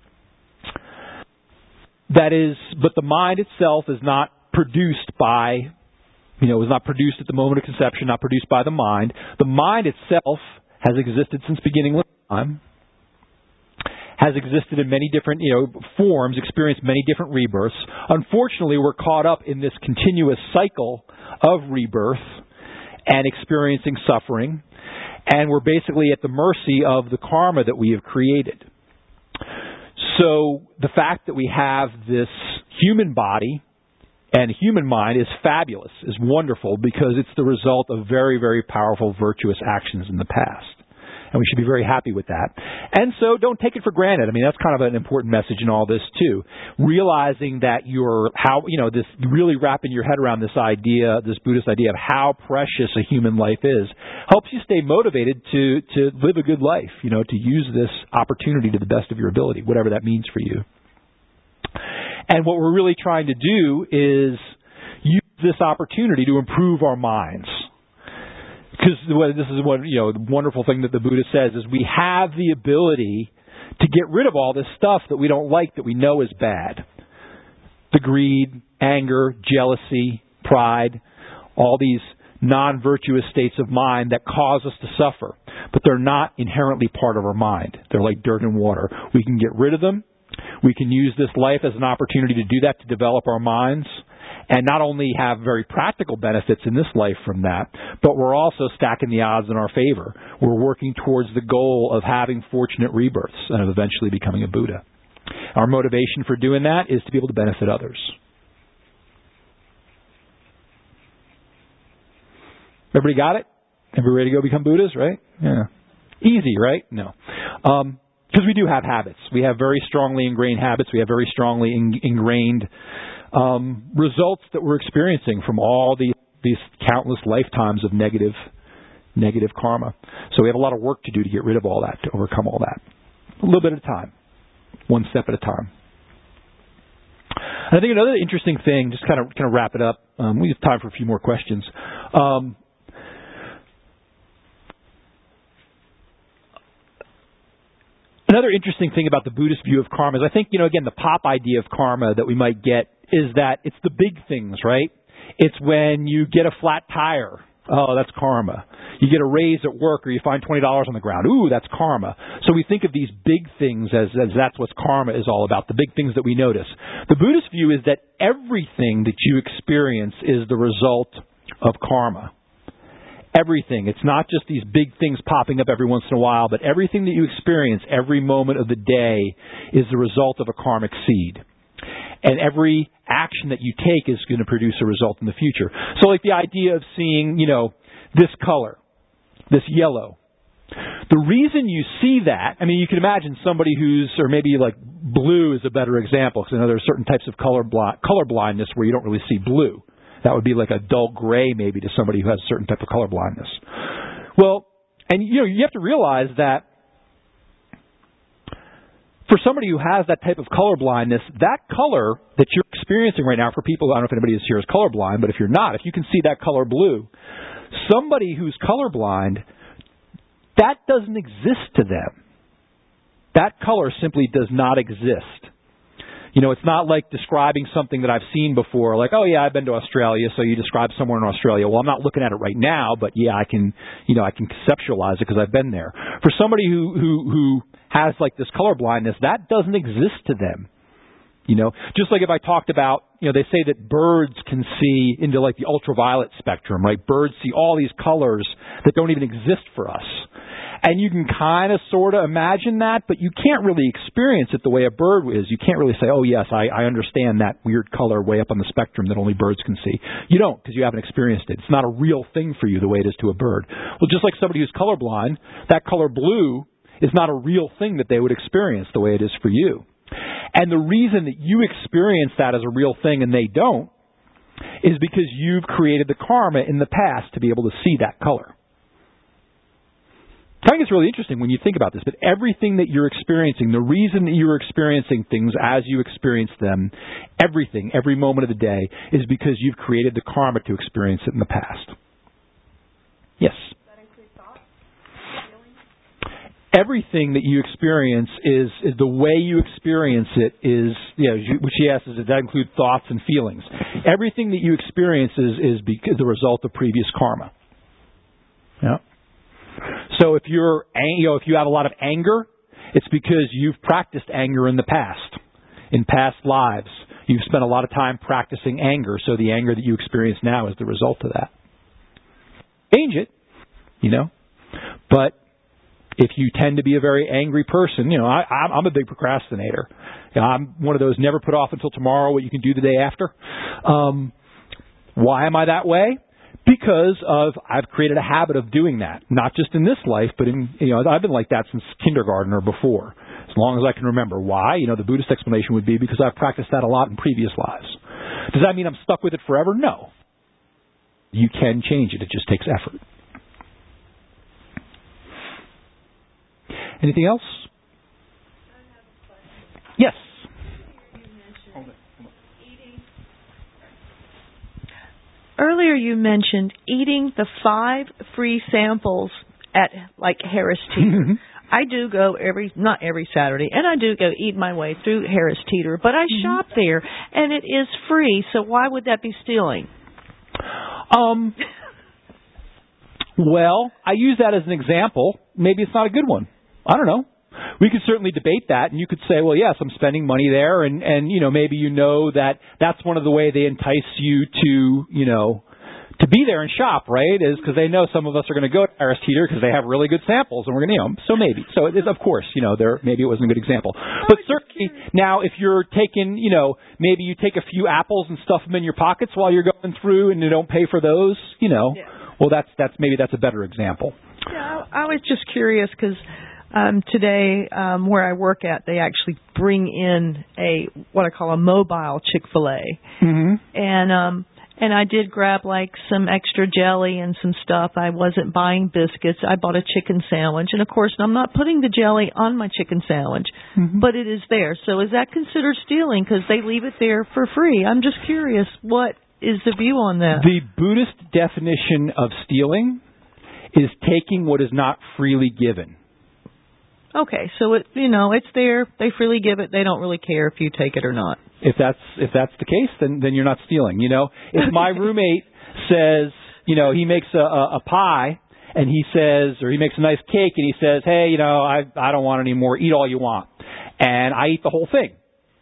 that is, but the mind itself is not produced by, you know, is not produced at the moment of conception, not produced by the mind. The mind itself has existed since beginning of time, has existed in many different, you know, forms, experienced many different rebirths. Unfortunately, we're caught up in this continuous cycle of rebirth and experiencing suffering, and we're basically at the mercy of the karma that we have created. So the fact that we have this human body and human mind is fabulous, is wonderful, because it's the result of very, very powerful virtuous actions in the past. And we should be very happy with that. And so don't take it for granted. I mean, that's kind of an important message in all this too. Realizing that you're, how, you know, this, really wrapping your head around this idea, this Buddhist idea of how precious a human life is, helps you stay motivated to, to live a good life, you know, to use this opportunity to the best of your ability, whatever that means for you. And what we're really trying to do is use this opportunity to improve our minds. Because this is what, you know, the wonderful thing that the Buddha says is we have the ability to get rid of all this stuff that we don't like, that we know is bad. The greed, anger, jealousy, pride, all these non-virtuous states of mind that cause us to suffer. But they're not inherently part of our mind. They're like dirt and water. We can get rid of them. We can use this life as an opportunity to do that, to develop our minds, and not only have very practical benefits in this life from that, but we're also stacking the odds in our favor. We're working towards the goal of having fortunate rebirths and of eventually becoming a Buddha. Our motivation for doing that is to be able to benefit others. Everybody got it? Everybody ready to go become Buddhas, right? Yeah. Easy, right? No. Um, because we do have habits. We have very strongly ingrained habits. We have very strongly in, ingrained um, results that we're experiencing from all these, these countless lifetimes of negative, negative karma. So we have a lot of work to do to get rid of all that, to overcome all that. A little bit at a time. One step at a time. And I think another interesting thing, just kind of kind of wrap it up. Um, we have time for a few more questions. Um, Another interesting thing about the Buddhist view of karma is, I think, you know, again, the pop idea of karma that we might get is that it's the big things, right? It's when you get a flat tire. Oh, that's karma. You get a raise at work, or you find twenty dollars on the ground. Ooh, that's karma. So we think of these big things as, as that's what karma is all about, the big things that we notice. The Buddhist view is that everything that you experience is the result of karma. Everything. It's not just these big things popping up every once in a while, but everything that you experience every moment of the day is the result of a karmic seed. And every action that you take is going to produce a result in the future. So like the idea of seeing, you know, this color, this yellow. The reason you see that, I mean, you can imagine somebody who's, or maybe like blue is a better example, because I know there are certain types of color, bl- color blindness where you don't really see blue. That would be like a dull gray maybe to somebody who has a certain type of color blindness. Well, and you know, you have to realize that for somebody who has that type of color blindness, that color that you're experiencing right now, for people, I don't know if anybody here is colorblind, but if you're not, if you can see that color blue, somebody who's colorblind, that doesn't exist to them. That color simply does not exist. You know, it's not like describing something that I've seen before, like, oh, yeah, I've been to Australia, so you describe somewhere in Australia. Well, I'm not looking at it right now, but, yeah, I can, you know, I can conceptualize it because I've been there. For somebody who, who, who has, like, this color blindness, that doesn't exist to them. You know, just like if I talked about, you know, they say that birds can see into, like, the ultraviolet spectrum, right? Birds see all these colors that don't even exist for us. And you can kind of sort of imagine that, but you can't really experience it the way a bird is. You can't really say, oh, yes, I, I understand that weird color way up on the spectrum that only birds can see. You don't, because you haven't experienced it. It's not a real thing for you the way it is to a bird. Well, just like somebody who's colorblind, that color blue is not a real thing that they would experience the way it is for you. And the reason that you experience that as a real thing and they don't is because you've created the karma in the past to be able to see that color. I think it's really interesting when you think about this, but everything that you're experiencing, the reason that you're experiencing things as you experience them, everything, every moment of the day, is because you've created the karma to experience it in the past. Yes? Does that include thoughts? Feelings? Everything that you experience is, is the way you experience it is, you know, which she asks, does that include thoughts and feelings? Everything that you experience is, is because the result of previous karma. Yeah. So if you're, you know, if you have a lot of anger, it's because you've practiced anger in the past, in past lives. You've spent a lot of time practicing anger, so the anger that you experience now is the result of that. Change it, you know, but if you tend to be a very angry person, you know, I, I'm a big procrastinator. You know, I'm one of those never put off until tomorrow what you can do the day after. Um, why am I that way? Because of I've created a habit of doing that, not just in this life, but in, you know, I've been like that since kindergarten or before, as long as I can remember. Why? You know, the Buddhist explanation would be because I've practiced that a lot in previous lives. Does that mean I'm stuck with it forever? No. You can change it. It just takes effort. Anything else? Yes. Hold it. Hold it. Earlier you mentioned eating the five free samples at like Harris Teeter. I do go every, not every Saturday, and I do go eat my way through Harris Teeter, but I mm-hmm. shop there, and it is free, so why would that be stealing? Um. Well, I use that as an example. Maybe it's not a good one. I don't know. We could certainly debate that, and you could say, well, yes, I'm spending money there, and, and you know, maybe you know that that's one of the way they entice you to, you know, to be there and shop, right, is because they know some of us are going to go to Harris Teeter because they have really good samples, and we're going to, you know, so maybe. So, it is, of course, you know, there maybe it wasn't a good example. But certainly, now, if you're taking, you know, maybe you take a few apples and stuff them in your pockets while you're going through and you don't pay for those, you know, yeah. well, that's, that's maybe that's a better example. Yeah, I, I was just curious because Um, today, um, where I work at, they actually bring in a what I call a mobile Chick-fil-A, mm-hmm. and um, and I did grab like some extra jelly and some stuff. I wasn't buying biscuits. I bought a chicken sandwich, and of course, I'm not putting the jelly on my chicken sandwich, mm-hmm. but it is there. So is that considered stealing because they leave it there for free? I'm just curious. What is the view on that? The Buddhist definition of stealing is taking what is not freely given. Okay, so it you know it's there. They freely give it. They don't really care if you take it or not. If that's if that's the case, then then you're not stealing. You know, if my roommate says, you know, he makes a, a, a pie and he says, or he makes a nice cake and he says, hey, you know, I I don't want any more. Eat all you want, and I eat the whole thing.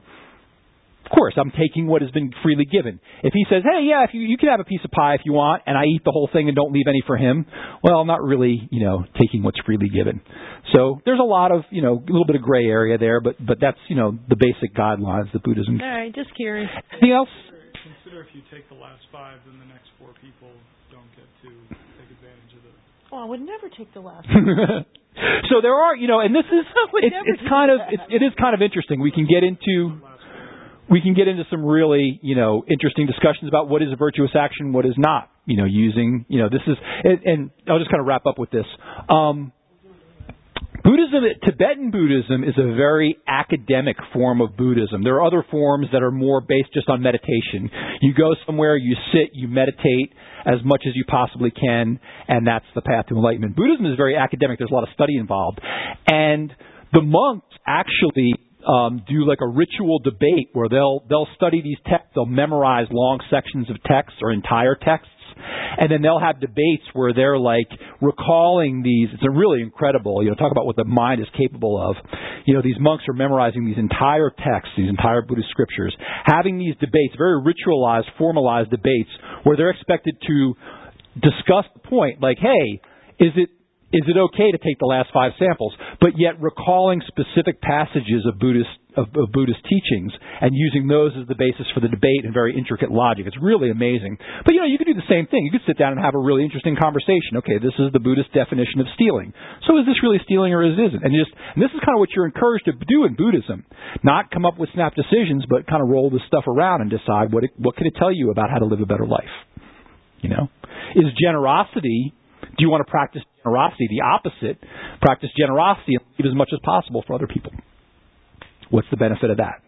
Of course, I'm taking what has been freely given. If he says, hey, yeah, if you, you can have a piece of pie if you want, and I eat the whole thing and don't leave any for him, well, I'm not really, you know, taking what's freely given. So there's a lot of, you know, a little bit of gray area there, but but that's, you know, the basic guidelines that Buddhism. All right, just curious. Anything else? Consider if you take the last five, then the next four people don't get to take advantage of it. Oh, I would never take the last So there are, you know, and this is, it's, it's kind of, it's, it is kind of interesting. We can get into... We can get into some really, you know, interesting discussions about what is a virtuous action, what is not. You know, using, you know, this is, and, and I'll just kind of wrap up with this. Um, Buddhism, Tibetan Buddhism is a very academic form of Buddhism. There are other forms that are more based just on meditation. You go somewhere, you sit, you meditate as much as you possibly can, and that's the path to enlightenment. Buddhism is very academic. There's a lot of study involved. And the monks actually um, do like a ritual debate where they'll they'll study these texts, they'll memorize long sections of texts or entire texts, and then they'll have debates where they're like recalling these. It's a really incredible, you know, talk about what the mind is capable of. You know, these monks are memorizing these entire texts, these entire Buddhist scriptures, having these debates, very ritualized, formalized debates, where they're expected to discuss the point, like, hey, is it Is it okay to take the last five samples, but yet recalling specific passages of Buddhist of, of Buddhist teachings and using those as the basis for the debate and very intricate logic? It's really amazing. But, you know, you could do the same thing. You could sit down and have a really interesting conversation. Okay, this is the Buddhist definition of stealing. So is this really stealing or is it isn't? And just and this is kind of what you're encouraged to do in Buddhism. Not come up with snap decisions, but kind of roll this stuff around and decide what it, what can it tell you about how to live a better life. You know, is generosity? Do you want to practice generosity? The opposite, practice generosity and leave as much as possible for other people. What's the benefit of that?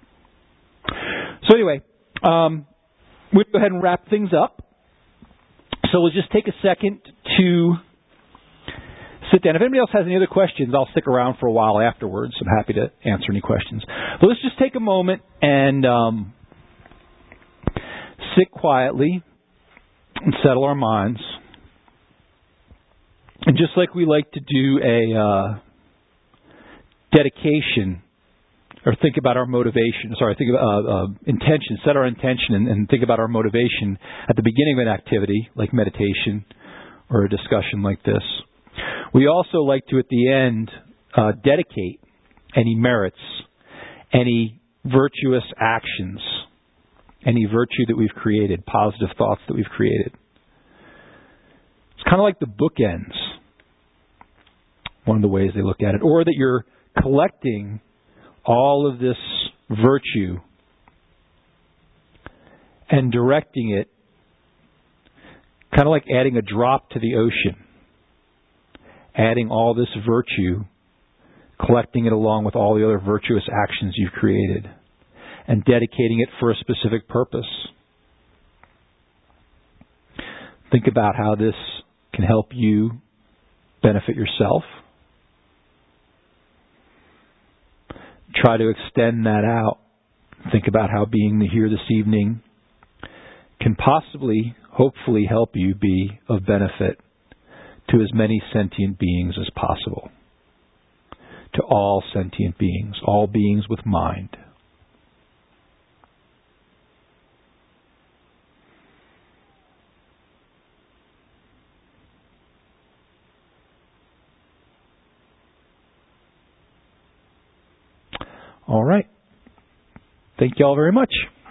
So anyway, um, we'll go ahead and wrap things up. So we'll just take a second to sit down. If anybody else has any other questions, I'll stick around for a while afterwards. I'm happy to answer any questions. But let's just take a moment and um, sit quietly and settle our minds. And just like we like to do a uh, dedication, or think about our motivation, sorry, think about uh, uh, intention, set our intention and, and think about our motivation at the beginning of an activity, like meditation or a discussion like this. We also like to, at the end, uh, dedicate any merits, any virtuous actions, any virtue that we've created, positive thoughts that we've created. It's kind of like the bookends, one of the ways they look at it. Or that you're collecting all of this virtue and directing it, kind of like adding a drop to the ocean. Adding all this virtue, collecting it along with all the other virtuous actions you've created, and dedicating it for a specific purpose. Think about how this can help you benefit yourself. Try to extend that out. Think about how being here this evening can possibly, hopefully, help you be of benefit to as many sentient beings as possible. To all sentient beings, all beings with mind. All right. Thank you all very much.